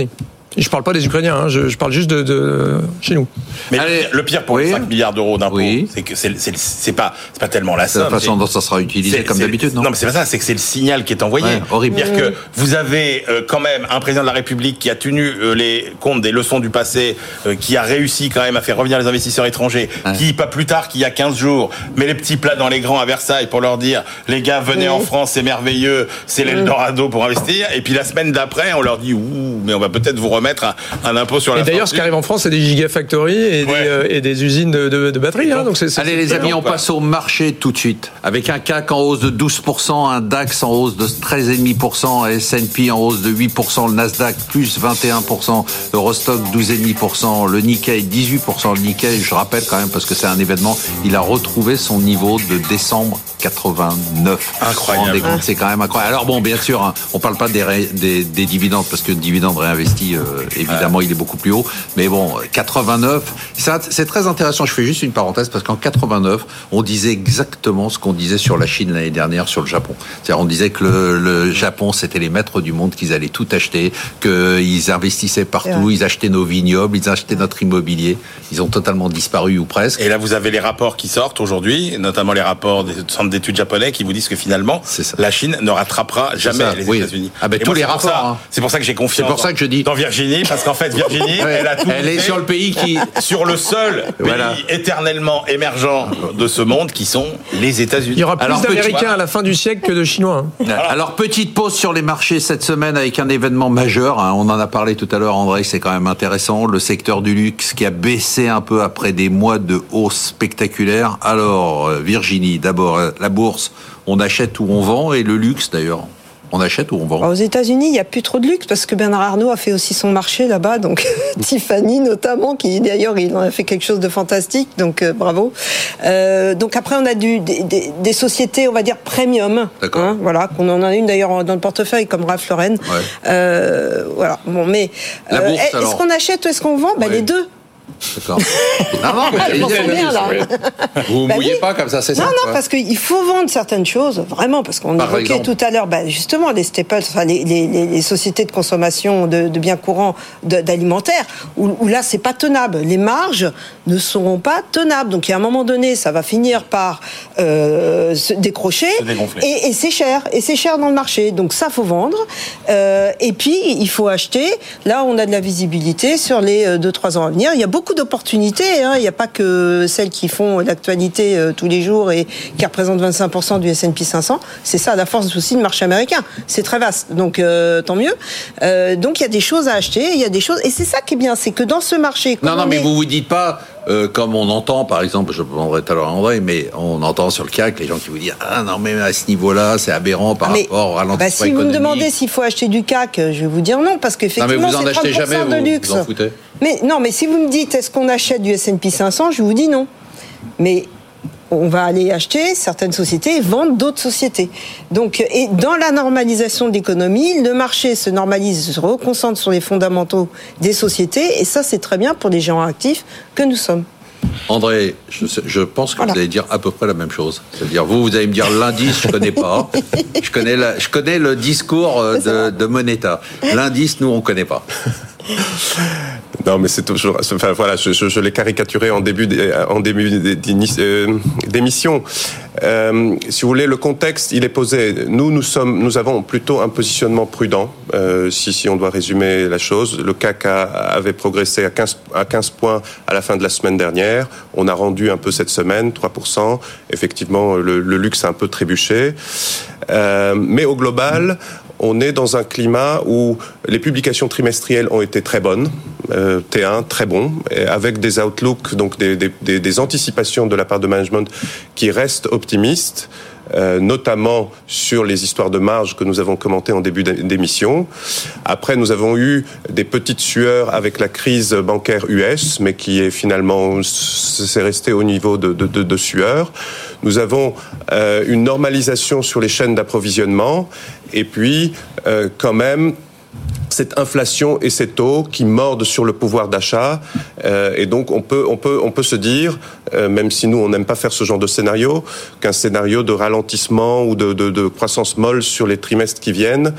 Et je parle pas des Ukrainiens, hein, je, je parle juste de, de chez nous. Mais Allez, le pire pour oui. les cinq milliards d'euros d'impôts, oui. c'est que c'est, c'est, c'est, pas, c'est pas tellement la somme. C'est la façon dont ça sera utilisé c'est, comme c'est, d'habitude, non? Non, mais c'est pas ça, c'est que c'est le signal qui est envoyé. Ouais, horrible. C'est-à-dire que vous avez euh, quand même un président de la République qui a tenu euh, les comptes des leçons du passé, euh, qui a réussi quand même à faire revenir les investisseurs étrangers, ouais. qui, pas plus tard qu'il y a quinze jours, met les petits plats dans les grands à Versailles pour leur dire, les gars, venez oui. en France, c'est merveilleux, c'est l'Eldorado pour investir. Et puis la semaine d'après, on leur dit, ouh, mais on va peut-être vous remettre un, un impôt sur la Et d'ailleurs, fortune. Ce qui arrive en France, c'est des gigafactories et, ouais. des, euh, et des usines de, de, de batteries. Hein, donc c'est, c'est Allez, les amis, on passe au marché tout de suite. Avec un C A C en hausse de douze pour cent, un DAX en hausse de treize virgule cinq pour cent, un S and P en hausse de huit pour cent, le Nasdaq plus vingt et un pour cent, Eurostock douze virgule cinq pour cent, le Nikkei dix-huit pour cent. Le Nikkei, je rappelle quand même, parce que c'est un événement, il a retrouvé son niveau de décembre quatre-vingt-neuf. Incroyable. C'est quand même incroyable. Alors bon, bien sûr, hein, on parle pas des, ré, des, des dividendes, parce que le dividende réinvesti, euh, évidemment, ouais. il est beaucoup plus haut. Mais bon, quatre-vingt-neuf, ça, c'est très intéressant. Je fais juste une parenthèse, parce qu'en quatre-vingt-neuf, on disait exactement ce qu'on disait sur la Chine l'année dernière, sur le Japon. C'est-à-dire, on disait que le, le Japon, c'était les maîtres du monde, qu'ils allaient tout acheter, qu'ils investissaient partout, ouais. ils achetaient nos vignobles, ils achetaient notre immobilier. Ils ont totalement disparu, ou presque. Et là, vous avez les rapports qui sortent aujourd'hui, notamment les rapports des centres d'études japonais, qui vous disent que finalement, la Chine ne rattrapera jamais les oui. États-Unis. Ah ben, tous moi, les rapports. Ça, hein. C'est pour ça que j'ai confiance. C'est pour ça que je dis. Dans Virginie, parce qu'en fait, Virginie, ouais. elle a tout. Elle est sur le pays qui. Sur le seul pays voilà. éternellement émergent de ce monde, qui sont les États-Unis. Il y aura plus Alors, d'Américains petit... à la fin du siècle que de Chinois. Hein. Voilà. Alors, petite pause sur les marchés cette semaine avec un événement majeur. Hein. On en a parlé tout à l'heure, André, c'est quand même intéressant. Le secteur du luxe qui a baissé un peu après des mois de hausse spectaculaire. Alors, Virginie, d'abord, la bourse, on achète ou on vend, et le luxe d'ailleurs. On achète ou on vend? Aux États-Unis, il n'y a plus trop de luxe parce que Bernard Arnault a fait aussi son marché là-bas, donc Tiffany notamment, qui d'ailleurs il en a fait quelque chose de fantastique, donc euh, bravo. Euh, donc après, on a du, des, des, des sociétés, on va dire premium, hein, voilà, qu'on en a une d'ailleurs dans le portefeuille comme Ralph Lauren. Ouais. Euh, voilà. Bon, mais euh, bourse, est-ce alors. qu'on achète ou est-ce qu'on vend? Ben, ouais. Les deux. D'accord. Non, non, mais bien, là. Vous ne bah mouillez oui. pas comme ça, c'est ça? Non, non, quoi. Parce qu'il faut vendre certaines choses, vraiment, parce qu'on Par évoquait exemple. tout à l'heure, bah, justement, les staples, enfin, les, les, les sociétés de consommation de, de biens courants de, d'alimentaire, où, où là, c'est pas tenable. Les marges ne seront pas tenables. Donc, il y a un moment donné, ça va finir par euh, se décrocher. Se et, et c'est cher. Et c'est cher dans le marché. Donc, ça, faut vendre. Euh, et puis, il faut acheter. Là, on a de la visibilité sur les deux trois ans à venir. Il y a beaucoup d'opportunités. Hein. Il n'y a pas que celles qui font l'actualité euh, tous les jours et qui représentent vingt-cinq pour cent du S and P cinq cents. C'est ça, la force aussi du marché américain. C'est très vaste. Donc, euh, tant mieux. Euh, donc, il y a des choses à acheter. Il y a des choses. Et c'est ça qui est bien. C'est que dans ce marché. Non, non, mais est... vous vous dites pas. Euh, comme on entend, par exemple, je prendrai tout à l'heure à André, mais on entend sur le C A C les gens qui vous disent « Ah non, mais à ce niveau-là, c'est aberrant par mais, rapport au ralentissement bah, si économique. » Si vous me demandez s'il faut acheter du C A C, je vais vous dire non, parce qu'effectivement, c'est trente pour cent jamais, de vous, luxe. Vous en foutez. Mais non, mais si vous me dites « Est-ce qu'on achète du S and P cinq cents ?» je vous dis non. Mais on va aller acheter certaines sociétés et vendre d'autres sociétés. Donc, et dans la normalisation de l'économie, le marché se normalise, se reconcentre sur les fondamentaux des sociétés, et ça, c'est très bien pour les gens actifs que nous sommes. André, je, je pense que voilà. Vous allez dire à peu près la même chose. C'est-à-dire, vous, vous allez me dire l'indice, je ne connais pas. je, connais la, je connais le discours de, de Moneta. L'indice, nous, on ne connaît pas. Non, mais c'est toujours. Enfin, voilà, je, je, je l'ai caricaturé en début, en début d'émission. Euh, si vous voulez, le contexte, il est posé. Nous, nous sommes, nous avons plutôt un positionnement prudent. Euh, si, si on doit résumer la chose, le C A C a, avait progressé à quinze, à quinze points à la fin de la semaine dernière. On a rendu un peu cette semaine, trois pour cent. Effectivement, le, le luxe a un peu trébuché. Euh, mais au global, on est dans un climat où les publications trimestrielles ont été très bonnes, euh, T un très bon, avec des outlooks, donc des, des, des anticipations de la part de management qui restent optimistes, euh, notamment sur les histoires de marge que nous avons commentées en début d'émission. Après, nous avons eu des petites sueurs avec la crise bancaire U S, mais qui est finalement, c'est resté au niveau de, de, de, de sueurs. Nous avons euh, une normalisation sur les chaînes d'approvisionnement. Et puis, euh, quand même, cette inflation et ces taux qui mordent sur le pouvoir d'achat. Euh, et donc, on peut, on peut, on peut se dire, euh, même si nous, on n'aime pas faire ce genre de scénario, qu'un scénario de ralentissement ou de, de, de croissance molle sur les trimestres qui viennent,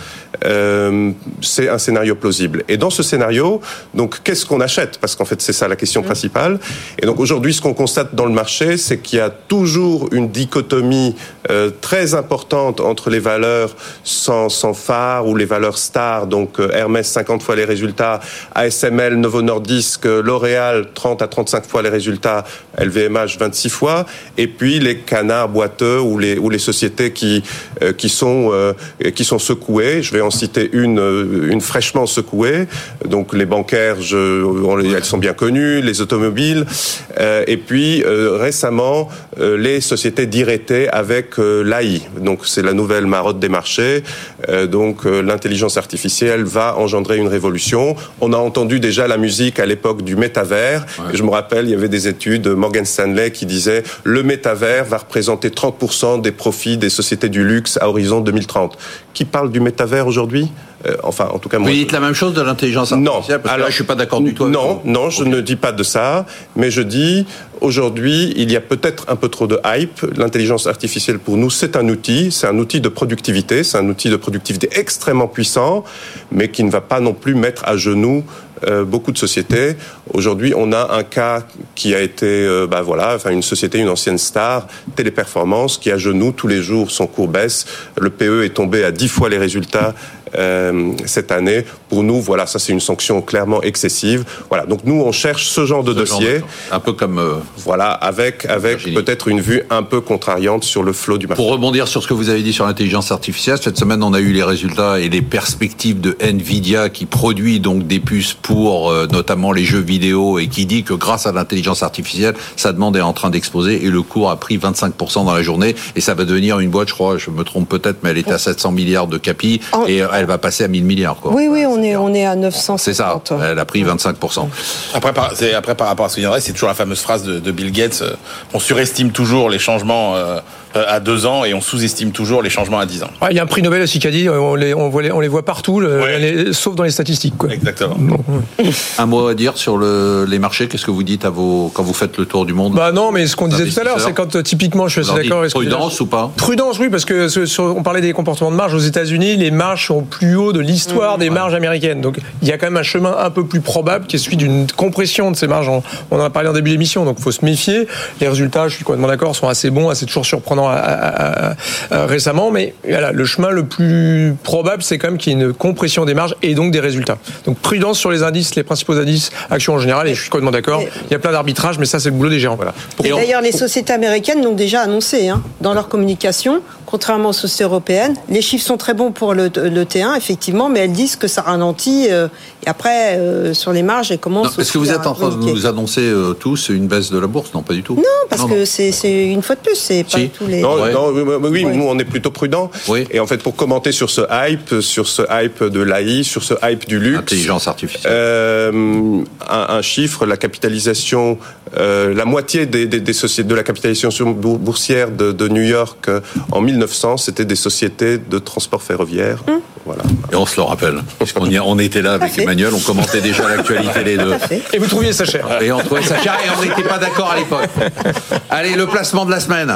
euh, c'est un scénario plausible. Et dans ce scénario, donc, qu'est-ce qu'on achète ? Parce qu'en fait, c'est ça la question principale. Et donc, aujourd'hui, ce qu'on constate dans le marché, c'est qu'il y a toujours une dichotomie euh, très importante entre les valeurs sans, sans phare ou les valeurs stars, donc Hermès cinquante fois les résultats, A S M L, Novo Nordisk, L'Oréal trente à trente-cinq fois les résultats, L V M H vingt-six fois, et puis les canards boiteux ou les ou les sociétés qui euh, qui sont euh, qui sont secouées. Je vais en citer une une fraîchement secouée. Donc les bancaires, je, on, elles sont bien connues, les automobiles, euh, et puis euh, récemment euh, les sociétés d'I-Rété avec euh, l'A I. Donc c'est la nouvelle marotte des marchés. Euh, donc euh, l'intelligence artificielle va engendrer une révolution. On a entendu déjà la musique à l'époque du métavers. Ouais. Je me rappelle, il y avait des études, Morgan Stanley qui disait le métavers va représenter trente pour cent des profits des sociétés du luxe à horizon deux mille trente. Qui parle du métavers aujourd'hui ? Euh, enfin, en tout cas, moi. Vous dites la même chose de l'intelligence artificielle ? Non. Parce que alors, là, je suis pas d'accord du tout. Avec non, vous. non, je okay. ne dis pas de ça, mais je dis aujourd'hui, il y a peut-être un peu trop de hype. L'intelligence artificielle, pour nous, c'est un outil, c'est un outil de productivité, c'est un outil de productivité extrêmement puissant, mais qui ne va pas non plus mettre à genoux Euh, beaucoup de sociétés. Aujourd'hui, on a un cas qui a été, euh, bah voilà, enfin une société, une ancienne star, Téléperformance, qui à genoux tous les jours, son cours baisse. Le P E est tombé à dix fois les résultats euh, cette année. Pour nous, voilà, ça c'est une sanction clairement excessive. Voilà, donc nous on cherche ce genre de ce dossier, genre de un peu comme euh, voilà, avec avec Virginie. Peut-être une vue un peu contrariante sur le flot du marché. Pour rebondir sur ce que vous avez dit sur l'intelligence artificielle, cette semaine on a eu les résultats et les perspectives de Nvidia qui produit donc des puces pour pour euh, notamment les jeux vidéo et qui dit que grâce à l'intelligence artificielle, sa demande est en train d'exploser et le cours a pris vingt-cinq pour cent dans la journée et ça va devenir une boîte, je crois, je me trompe peut-être, mais elle était à sept cents milliards de capi en... et elle va passer à mille milliards. Quoi. Oui, oui, on est, on est à neuf cent cinquante. C'est ça, elle a pris vingt-cinq pour cent. Après, par, c'est, après par rapport à ce qu'il y en a, c'est toujours la fameuse phrase de, de Bill Gates, euh, on surestime toujours les changements euh, à deux ans et on sous-estime toujours les changements à dix ans. Il ouais, y a un prix Nobel aussi qui a dit, on les, on voit les, on les voit partout, le, ouais. les, sauf dans les statistiques. Quoi. Exactement. Bon, ouais. Un mot à dire sur le, les marchés, qu'est-ce que vous dites à vos, quand vous faites le tour du monde ? Bah non, mais ce qu'on disait tout à l'heure, c'est quand typiquement, je suis assez d'accord. Prudence ou pas ? Prudence, oui, parce que sur, on parlait des comportements de marge aux États-Unis, les marges sont plus haut de l'histoire mmh, des ouais. marges américaines. Donc il y a quand même un chemin un peu plus probable qui est celui d'une compression de ces marges. On, on en a parlé en début d'émission, donc il faut se méfier. Les résultats, je suis complètement d'accord, sont assez bons, assez toujours surprenants à, à, à Euh, récemment, mais voilà, le chemin le plus probable, c'est quand même qu'il y ait une compression des marges et donc des résultats. Donc prudence sur les indices, les principaux indices, actions en général, et je suis complètement d'accord. Il y a plein d'arbitrages, mais ça, c'est le boulot des gérants. Voilà. Et d'ailleurs, les sociétés américaines l'ont déjà annoncé hein, dans leur communication, contrairement aux sociétés européennes. Les chiffres sont très bons pour le, le T un, effectivement, mais elles disent que ça ralentit. Euh, et après, euh, sur les marges, elles commencent. Est-ce que vous êtes en train de nous annoncer euh, tous une baisse de la bourse ? Non, pas du tout. Non, parce non, que non. C'est, c'est une fois de plus, c'est pas si. tous les. Non, ouais. non oui, oui, oui, nous on est plutôt prudents. Oui. Et en fait, pour commenter sur ce hype, sur ce hype de l'A I, sur ce hype du luxe, intelligence artificielle, euh, un, un chiffre, la capitalisation, euh, la moitié des, des, des sociétés de la capitalisation boursière de, de New York euh, en mille neuf cents, c'était des sociétés de transport ferroviaire. Hum. Voilà. Et on se le rappelle, parce qu'on y, on était là avec Emmanuel, on commentait déjà l'actualité les deux. Et vous trouviez ça cher. Et on trouvait ça cher et on n'était pas d'accord à l'époque. Allez, le placement de la semaine.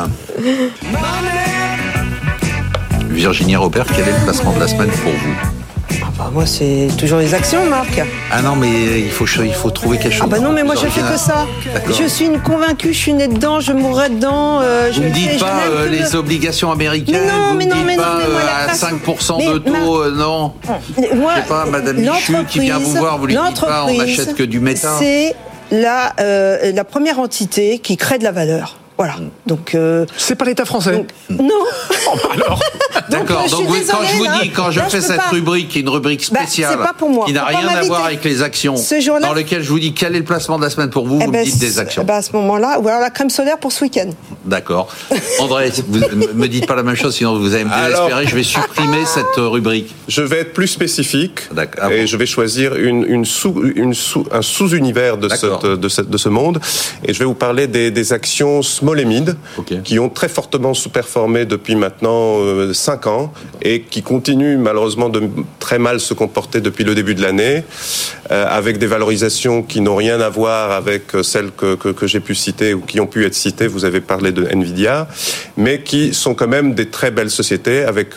Virginie Robert, quel est le placement de la semaine pour vous ? Ah bah moi, c'est toujours les actions, Marc. Ah non, mais il faut, il faut trouver quelque chose. Ah bah non, mais moi, je fais que ça. D'accord. Je suis une convaincue, je suis née dedans, je mourrai dedans. Euh, vous ne me dites fais, pas euh, les de... obligations américaines, mais non, vous mais non, dites mais pas non, mais euh, à cinq pour cent mais de taux, ma... euh, non. Moi, je sais pas, Madame Michu qui vient vous voir, vous lui dites pas, on n'achète que du méta. C'est la, euh, la première entité qui crée de la valeur. Voilà. Donc euh, c'est pas l'État français. Donc, non. Oh, bah alors. D'accord. Donc, donc vous, désolée, quand je vous là, dis, quand je là, fais je cette pas. rubrique, qui est une rubrique spéciale, bah, pas moi. qui n'a Faut rien à voir avec les actions, dans lequel je vous dis quel est le placement de la semaine pour vous, eh vous ben, me dites des actions. Bah à ce moment-là, ou alors la crème solaire pour ce week-end. D'accord. André, vous me dites pas la même chose, sinon vous allez me désespérer. Alors, je vais supprimer cette rubrique. Je vais être plus spécifique D'accord. et je vais choisir une, une sous, une sous, un sous-univers de, cette, de, cette, de ce monde. Et je vais vous parler des, des actions small et mid, okay. qui ont très fortement sous-performé depuis maintenant euh, cinq ans et qui continuent malheureusement de très mal se comporter depuis le début de l'année, euh, avec des valorisations qui n'ont rien à voir avec celles que, que, que j'ai pu citer ou qui ont pu être citées. Vous avez parlé de Nvidia, mais qui sont quand même des très belles sociétés avec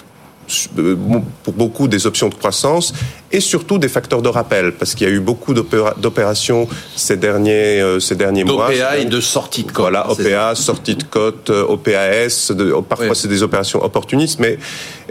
pour beaucoup des options de croissance et surtout des facteurs de rappel, parce qu'il y a eu beaucoup d'opéra- d'opérations ces derniers, euh, ces derniers mois. O P A et de sortie de cote. Voilà, O P A, sortie de cote, O P A S, de, parfois oui. c'est des opérations opportunistes, mais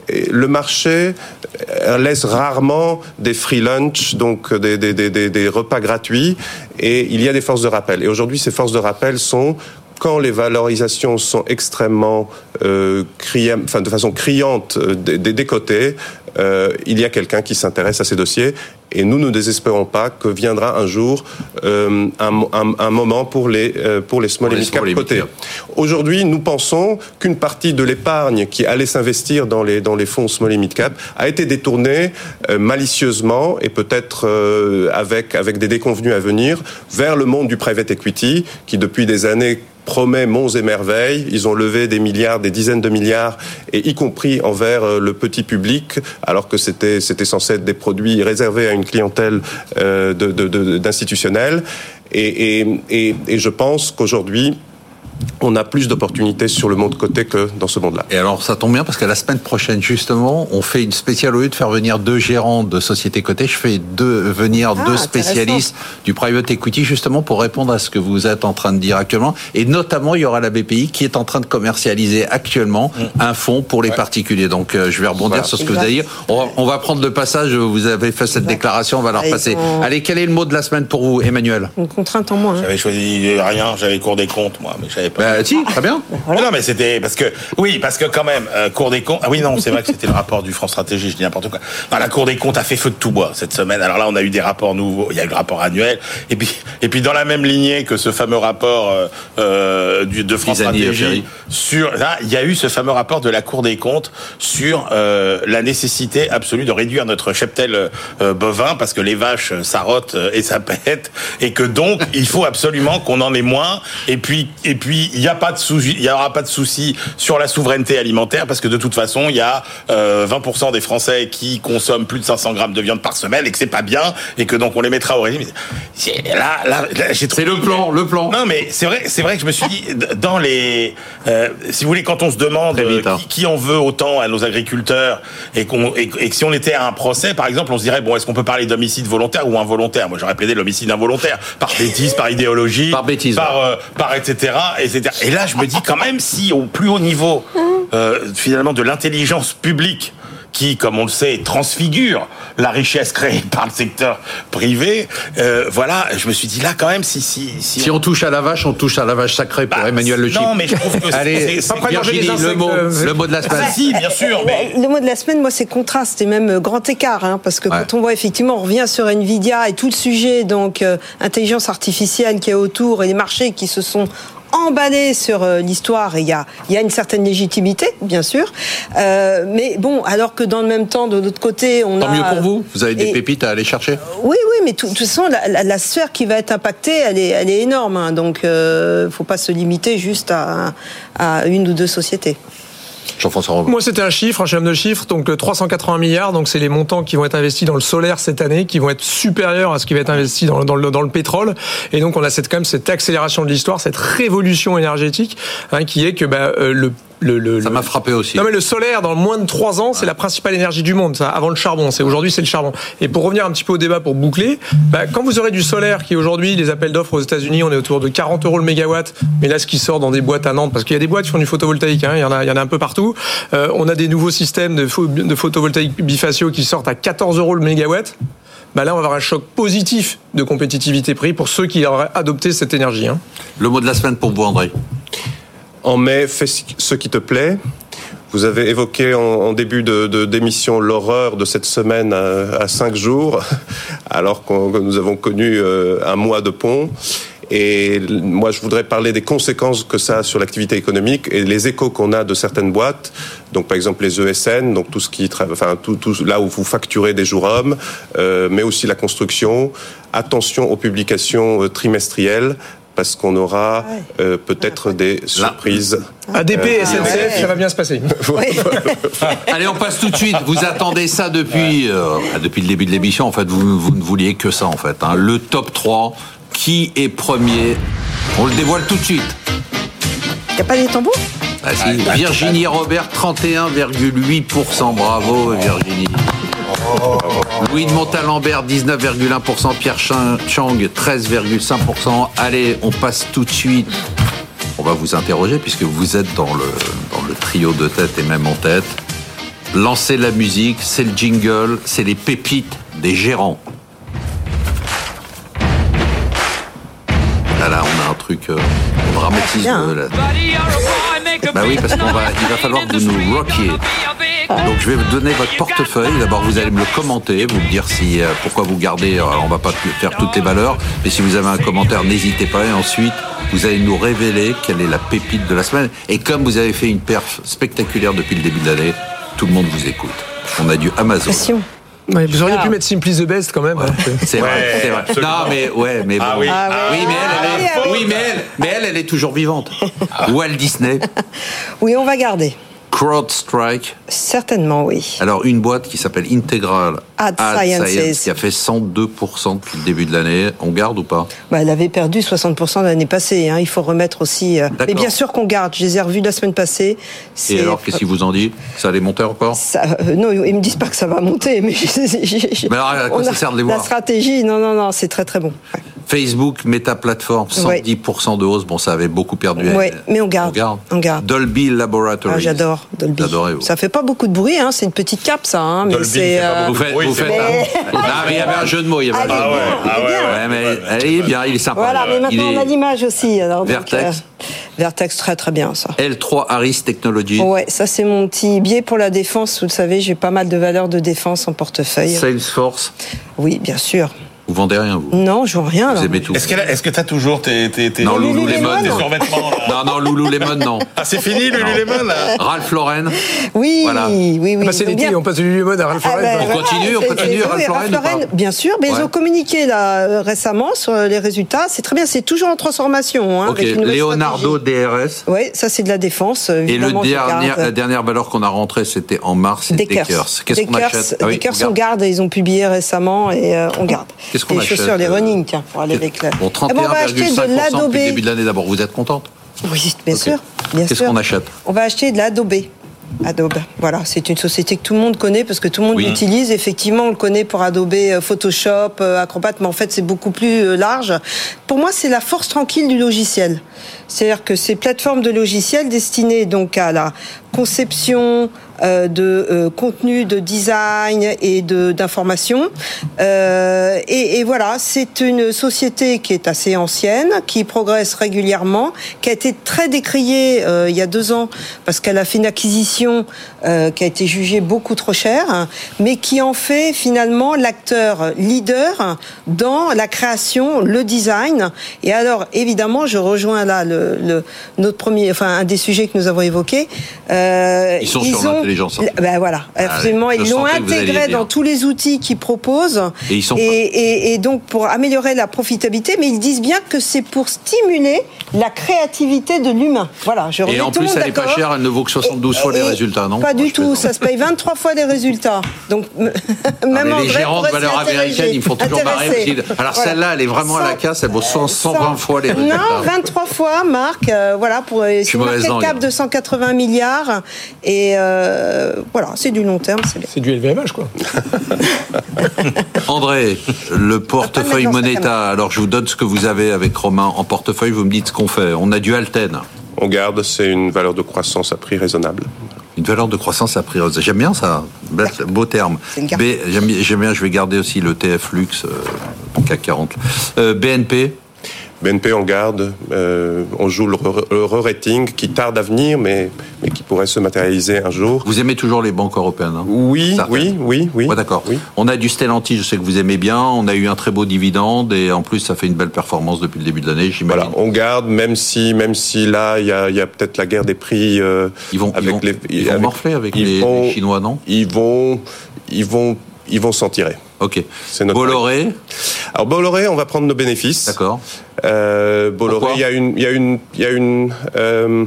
le marché laisse rarement des free lunch, donc des, des, des, des, des repas gratuits, et il y a des forces de rappel. Et aujourd'hui, ces forces de rappel sont quand les valorisations sont extrêmement euh, criant, enfin de façon criante euh, des, des côtés, euh, il y a quelqu'un qui s'intéresse à ces dossiers. Et nous ne désespérons pas que viendra un jour euh, un, un, un moment pour les euh, pour les small et mid cap cotés. Aujourd'hui, nous pensons qu'une partie de l'épargne qui allait s'investir dans les dans les fonds small et mid cap a été détournée euh, malicieusement et peut-être euh, avec avec des déconvenues à venir vers le monde du private equity qui depuis des années promet monts et merveilles. Ils ont levé des milliards, des dizaines de milliards, et y compris envers le petit public, alors que c'était c'était censé être des produits réservés à une clientèle euh, de, de, de, d'institutionnels. Et, et, et, et je pense qu'aujourd'hui, on a plus d'opportunités sur le monde coté que dans ce monde-là. Et alors, ça tombe bien parce que la semaine prochaine, justement, on fait une spéciale au lieu de faire venir deux gérants de sociétés cotées. Je fais deux, venir ah, deux spécialistes du private equity, justement, pour répondre à ce que vous êtes en train de dire actuellement. Et notamment, il y aura la B P I qui est en train de commercialiser actuellement mmh. un fonds pour les ouais. particuliers. Donc, euh, je vais rebondir voilà. sur ce que exact. Vous avez dit. On va, on va prendre le passage. Vous avez fait cette exact. Déclaration. On va la repasser. On... Allez, quel est le mot de la semaine pour vous, Emmanuel? Une contrainte en moins. Hein. J'avais choisi rien. J'avais Cour des comptes, moi, mais j'avais pas. Bah, si, très bien. Voilà. Non, mais c'était parce que oui, parce que quand même, euh, Cour des comptes. Ah oui, non, c'est vrai que c'était le rapport du France Stratégie. Je dis n'importe quoi. Non, la Cour des comptes a fait feu de tout bois cette semaine. Alors là, on a eu des rapports nouveaux. Il y a eu le rapport annuel, et puis et puis dans la même lignée que ce fameux rapport euh, euh, du, de France Isani Stratégie sur là, il y a eu ce fameux rapport de la Cour des comptes sur euh, la nécessité absolue de réduire notre cheptel euh, bovin parce que les vaches ça rote et ça pète, et que donc il faut absolument qu'on en ait moins. Et puis et puis il y a pas de sou- il y aura pas de souci sur la souveraineté alimentaire parce que de toute façon il y a euh, vingt pour cent des Français qui consomment plus de cinq cents grammes de viande par semaine et que c'est pas bien et que donc on les mettra au régime. C'est, là, là, là j'ai trouvé... C'est le plan, le plan. Non mais c'est vrai, c'est vrai que je me suis dit dans les, euh, si vous voulez, quand on se demande vite, hein. qui, qui en veut autant à nos agriculteurs et qu'on et, et que si on était à un procès par exemple, on se dirait bon est-ce qu'on peut parler d'homicide volontaire ou involontaire? Moi j'aurais plaidé l'homicide involontaire par bêtise, par idéologie, par bêtise, par euh, par et cetera et cetera. Et là je me dis quand même si au plus haut niveau euh, finalement de l'intelligence publique qui, comme on le sait, transfigure la richesse créée par le secteur privé. Euh, voilà, je me suis dit là quand même, si si si, si on... on touche à la vache, on touche à la vache sacrée pour bah, Emmanuel Le Chip. Non, mais je trouve que allez, c'est, c'est Virginie, le mot, euh, le mot de la semaine. Ah, si, bien sûr. Mais... Le mot de la semaine, moi, c'est contraste et même grand écart, hein, parce que ouais. quand on voit effectivement, on revient sur Nvidia et tout le sujet, donc euh, intelligence artificielle qui est autour et les marchés qui se sont emballé sur euh, l'histoire, et il y a, il y a une certaine légitimité, bien sûr. Euh, mais bon, alors que dans le même temps, de l'autre côté, on Tant a... mieux pour vous, vous avez des et, pépites à aller chercher. Oui, oui, mais de toute façon, la, la, la sphère qui va être impactée, elle est, elle est énorme. Hein, donc, il euh, ne faut pas se limiter juste à, à une ou deux sociétés. Jean-François Robin. Moi, c'était un chiffre, un schéma de chiffres, donc trois cent quatre-vingts milliards, donc c'est les montants qui vont être investis dans le solaire cette année, qui vont être supérieurs à ce qui va être investi dans le, dans le, dans le pétrole. Et donc, on a cette, quand même cette accélération de l'histoire, cette révolution énergétique, hein, qui est que bah, euh, le Le, le, ça m'a frappé aussi. Non mais le solaire dans moins de trois ans, c'est la principale énergie du monde. Ça, avant le charbon, c'est aujourd'hui c'est le charbon. Et pour revenir un petit peu au débat, pour boucler, bah, quand vous aurez du solaire qui aujourd'hui, les appels d'offres aux États-Unis, on est autour de quarante euros le mégawatt. Mais là, ce qui sort dans des boîtes à Nantes, parce qu'il y a des boîtes qui font du photovoltaïque, hein, il y en a, il y en a un peu partout. Euh, on a des nouveaux systèmes de, de photovoltaïque bifaciaux qui sortent à quatorze euros le mégawatt. Bah là, on va avoir un choc positif de compétitivité prix pour ceux qui auraient adopté cette énergie. Hein. Le mot de la semaine pour vous, André. En mai, fais ce qui te plaît. Vous avez évoqué en, en début de, de, d'émission l'horreur de cette semaine à, à cinq jours, alors qu'on, que nous avons connu euh, un mois de pont. Et moi, je voudrais parler des conséquences que ça a sur l'activité économique et les échos qu'on a de certaines boîtes. Donc, par exemple, les E S N, donc tout ce qui, enfin, tout, tout là où vous facturez des jours hommes, euh, mais aussi la construction. Attention aux publications euh, trimestrielles. parce qu'on aura euh, peut-être des surprises. A D P, S N C F, ouais. ça va bien se passer. Allez, on passe tout de suite. Vous attendez ça depuis, euh, depuis le début de l'émission. En fait, vous, vous ne vouliez que ça, en fait. Hein. Le top trois, qui est premier? On le dévoile tout de suite. Il n'y a pas des tambours? Ah, si. Virginie Robert, trente et un virgule huit pour cent. Bravo, Virginie. Louis de Montalembert, dix-neuf virgule un pour cent. Pierre Chang, treize virgule cinq pour cent. Allez, on passe tout de suite. On va vous interroger puisque vous êtes dans le, dans le trio de tête et même en tête. Lancez la musique, c'est le jingle, c'est les pépites des gérants. Là, là, on a un truc, euh, on dramatise. Euh, bah oui, parce qu'on va, il va falloir que vous nous rockiez. Donc je vais vous donner votre portefeuille. D'abord, vous allez me le commenter, vous me dire si euh, pourquoi vous gardez. Alors, on va pas faire toutes les valeurs, mais si vous avez un commentaire, n'hésitez pas. Et ensuite, vous allez nous révéler quelle est la pépite de la semaine. Et comme vous avez fait une perf spectaculaire depuis le début de l'année, tout le monde vous écoute. On a du Amazon. Pression. Ouais, vous auriez pu mettre Simply the Best quand même. Ouais, hein. c'est vrai, Ouais, c'est vrai. absolument. Non, mais ouais, mais bon. Ah oui. Ah oui, mais elle, elle est, Ah oui, oui, mais elle, mais elle, elle est toujours vivante. Walt Disney, Oui, on va garder. CrowdStrike. Certainement, oui. Alors une boîte qui s'appelle Integral Ad Sciences. qui a fait cent deux pour cent depuis le début de l'année. On garde ou pas? Bah, elle avait perdu soixante pour cent l'année passée. Hein. Il faut remettre aussi. Euh... Mais bien sûr qu'on garde. Je les ai revus la semaine passée. C'est... Et alors, qu'est-ce qu'ils vous ont dit? Ça allait monter encore? Ça, euh, non, ils me disent pas que ça va monter, mais. Mais alors, à quoi ça sert de les voir? La stratégie, non, non, non, c'est très très bon. Ouais. Facebook, Meta Platform, cent dix pour cent de hausse. Bon, ça avait beaucoup perdu. Oui, mais on garde. On garde. On garde. Dolby Laboratories. Ah, j'adore Dolby. J'adorais, ça fait pas beaucoup de bruit, hein. C'est une petite cape, ça. Hein, mais Dolby, c'est. c'est pas Euh... Vous faites, Oui, vous c'est faites. mais- hein. Non, mais il y avait un jeu de mots. Il y avait un Ah, jeu de il est mots. bien, il est bien. Ouais, mais il est bien, il est sympa. Voilà, mais Il maintenant est on a l'image aussi. Alors, donc, Vertex. euh, Vertex, très très bien, ça. L trois Harris Technologies. Ouais, ça c'est mon petit biais pour la défense. Vous le savez, j'ai pas mal de valeurs de défense en portefeuille. Salesforce. Oui, bien sûr. Vous vendez rien, vous? Non, je vois rien là. Vous aimez tout. Est-ce que est-ce que t'as toujours tes tes tes Non, Lululemon. tes survêtements là? Non, non, Lululemon, non. Ah, c'est fini Lululemon là. Ralph Lauren. Oui, Voilà. oui, oui. Ah bah, c'est Donc, l'été, bien. on passe du Lululemon à Ralph Ah, Lauren. ben, On voilà, continue, on c'est- continue, c'est- Ralph oui, Lauren ou pas bien sûr, mais Ouais. ils ont communiqué là euh, récemment sur les résultats. C'est très bien, c'est toujours en transformation. Hein, Ok, avec une nouvelle Leonardo stratégie. D R S. Oui, ça c'est de la défense. Et le évidemment, je dernier, garde. la dernière valeur qu'on a rentrée, c'était en mars, c'est Deckers. Deckers. Qu'est-ce qu'on Deckers, achète? Ah oui, Deckers, on garde. on garde. Ils ont publié récemment et euh, on garde. Qu'est-ce qu'on les achète, chaussures, les euh, running, tiens, pour aller avec la. Bon, Eh ben, on va acheter trente et un virgule cinq de pour cent l'Adobe. depuis le début de l'année d'abord. Vous êtes contente? Oui, bien Ok. sûr, bien Qu'est-ce sûr. qu'on achète? On va acheter de l'Adobe. Adobe, voilà, c'est une société que tout le monde connaît parce que tout le monde Oui. l'utilise. Effectivement, on le connaît pour Adobe euh, Photoshop, euh, Acrobat, mais en fait, c'est beaucoup plus euh, large. Pour moi, c'est la force tranquille du logiciel. C'est-à-dire que ces plateformes de logiciels destinées donc à la conception euh, de euh, contenu, de design et de d'information. Euh, et, et voilà, c'est une société qui est assez ancienne, qui progresse régulièrement, qui a été très décriée euh, il y a deux ans parce qu'elle a fait une acquisition euh, qui a été jugée beaucoup trop chère, mais qui en fait finalement l'acteur leader dans la création, le design. Et alors évidemment, je rejoins là le, le notre premier, enfin un des sujets que nous avons évoqués. Euh, Ils sont sur ont, l'intelligence artificielle. Ben voilà, absolument. Allez, je Ils l'ont sentais que vous alliez intégré dire. dans tous les outils qu'ils proposent. Et ils sont et, et, et donc pour améliorer la profitabilité, mais ils disent bien que c'est pour stimuler la créativité de l'humain. Voilà, je remets Et en tout plus, le monde elle est pas d'accord. chère, elle ne vaut que soixante-douze Et- fois les et- résultats, non? Pas Moi, du je tout, plaisante. ça se paye vingt-trois fois les résultats. Donc même Ah, mais André les gérants de pourrait s'y valeurs intéresser. américaines, ils me font toujours marrer. Intéresser. Parce qu'ils- Alors Voilà. celle-là, elle est vraiment à la cent- casse, elle vaut cent, cent vingt fois les résultats. Non, vingt-trois fois, Marc. Euh, voilà, pour suis c'est une mauvaise market langue. cap de cent quatre-vingts milliards. Et euh, voilà, c'est du long terme, c'est bien. C'est du L V M H, quoi. André, le portefeuille Pas de mettre dans sa Moneta, caméra. alors je vous donne ce que vous avez avec Romain en portefeuille, vous me dites ce qu'on fait. On a du Alten, On garde, c'est une valeur de croissance à prix raisonnable. une valeur de croissance à prix. J'aime bien ça, Bel- beau terme. C'est une carte. B, j'aime, bien- j'aime bien, je vais garder aussi le T F Lux, euh, C A C quarante. Euh, B N P, B N P, on garde, euh, on joue le re- le re-rating qui tarde à venir, mais, mais qui pourrait se matérialiser un jour. vous aimez toujours les banques européennes, hein? Oui, Certaines. oui, oui, oui. Ouais, d'accord. Oui. On a du Stellantis, je sais que vous aimez bien. On a eu un très beau dividende et en plus, ça fait une belle performance depuis le début de l'année, j'imagine. Voilà, on garde, même si, même si là, il y a, il y a peut-être la guerre des prix. Euh, Ils vont, ils vont, ils vont morfler avec ils les, vont- les Chinois, non? Ils vont, ils vont, ils vont s'en tirer. Ok. C'est notre Bolloré. règle. Alors Bolloré, on va prendre nos bénéfices. D'accord. Euh, Bolloré, il y a une, il y a une, il y a une. Euh,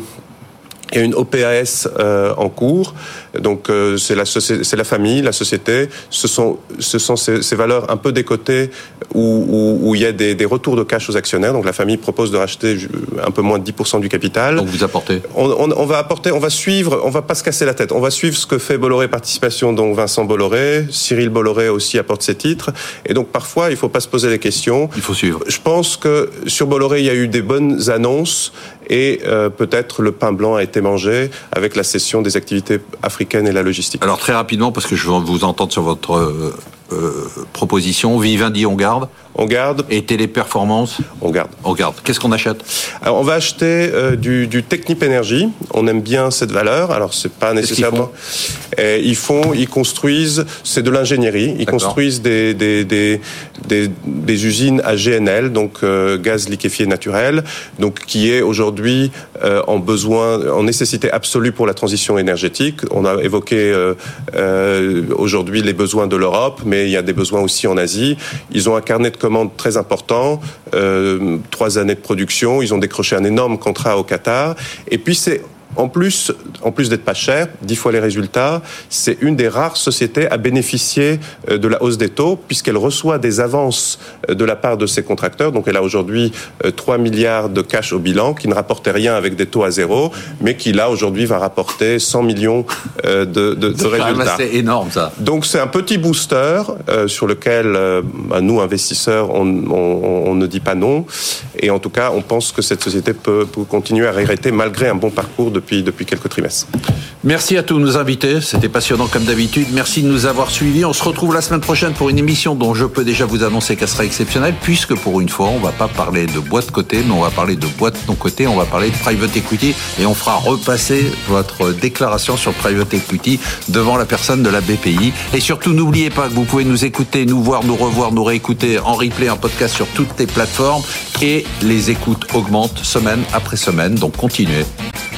Il y a une O P A S euh, en cours, donc euh, c'est la soci- c'est la famille, la société. Ce sont ce sont ces, ces valeurs un peu décotées où, où, où il y a des, des retours de cash aux actionnaires. Donc la famille propose de racheter un peu moins de dix pour cent du capital. Donc vous apportez. On, on, on va apporter, on va suivre, on va pas se casser la tête. On va suivre ce que fait Bolloré Participation, donc Vincent Bolloré, Cyril Bolloré aussi apporte ses titres. Et donc parfois il faut pas se poser des questions. Il faut suivre. Je pense que sur Bolloré il y a eu des bonnes annonces. Et euh, peut-être le pain blanc a été mangé avec la cession des activités africaines et la logistique. Alors très rapidement, parce que je veux vous entendre sur votre euh, euh, proposition, Vivendi on garde. On garde. Et Téléperformance On garde. On garde. Qu'est-ce qu'on achète? Alors on va acheter euh, du, du Technip Energy. On aime bien cette valeur. Alors c'est pas nécessairement. Et ils font, ils construisent, c'est de l'ingénierie. Ils D'accord. construisent des des, des des des usines à G N L, donc euh, gaz liquéfié naturel, donc qui est aujourd'hui euh, en besoin, en nécessité absolue pour la transition énergétique. On a évoqué euh, euh, aujourd'hui les besoins de l'Europe, mais il y a des besoins aussi en Asie. Ils ont un carnet de commandes très important, euh, trois années de production. Ils ont décroché un énorme contrat au Qatar. Et puis c'est En plus, en plus d'être pas cher, dix fois les résultats, c'est une des rares sociétés à bénéficier de la hausse des taux, puisqu'elle reçoit des avances de la part de ses contracteurs. Donc elle a aujourd'hui trois milliards de cash au bilan, qui ne rapportait rien avec des taux à zéro, mais qui là aujourd'hui va rapporter cent millions de, de, de résultats. C'est énorme ça. Donc c'est un petit booster euh, sur lequel euh, bah, nous, investisseurs, on, on, on ne dit pas non. Et en tout cas, on pense que cette société peut, peut continuer à regretter malgré un bon parcours de Depuis, depuis quelques trimestres. Merci à tous nos invités, c'était passionnant comme d'habitude. Merci de nous avoir suivis. On se retrouve la semaine prochaine pour une émission dont je peux déjà vous annoncer qu'elle sera exceptionnelle, puisque pour une fois, on va pas parler de boîte cotée, mais on va parler de boîte non cotée, on va parler de private equity, et on fera repasser votre déclaration sur private equity devant la personne de la B P I. Et surtout, n'oubliez pas que vous pouvez nous écouter, nous voir, nous revoir, nous réécouter en replay, en podcast sur toutes les plateformes, et les écoutes augmentent semaine après semaine, donc continuez.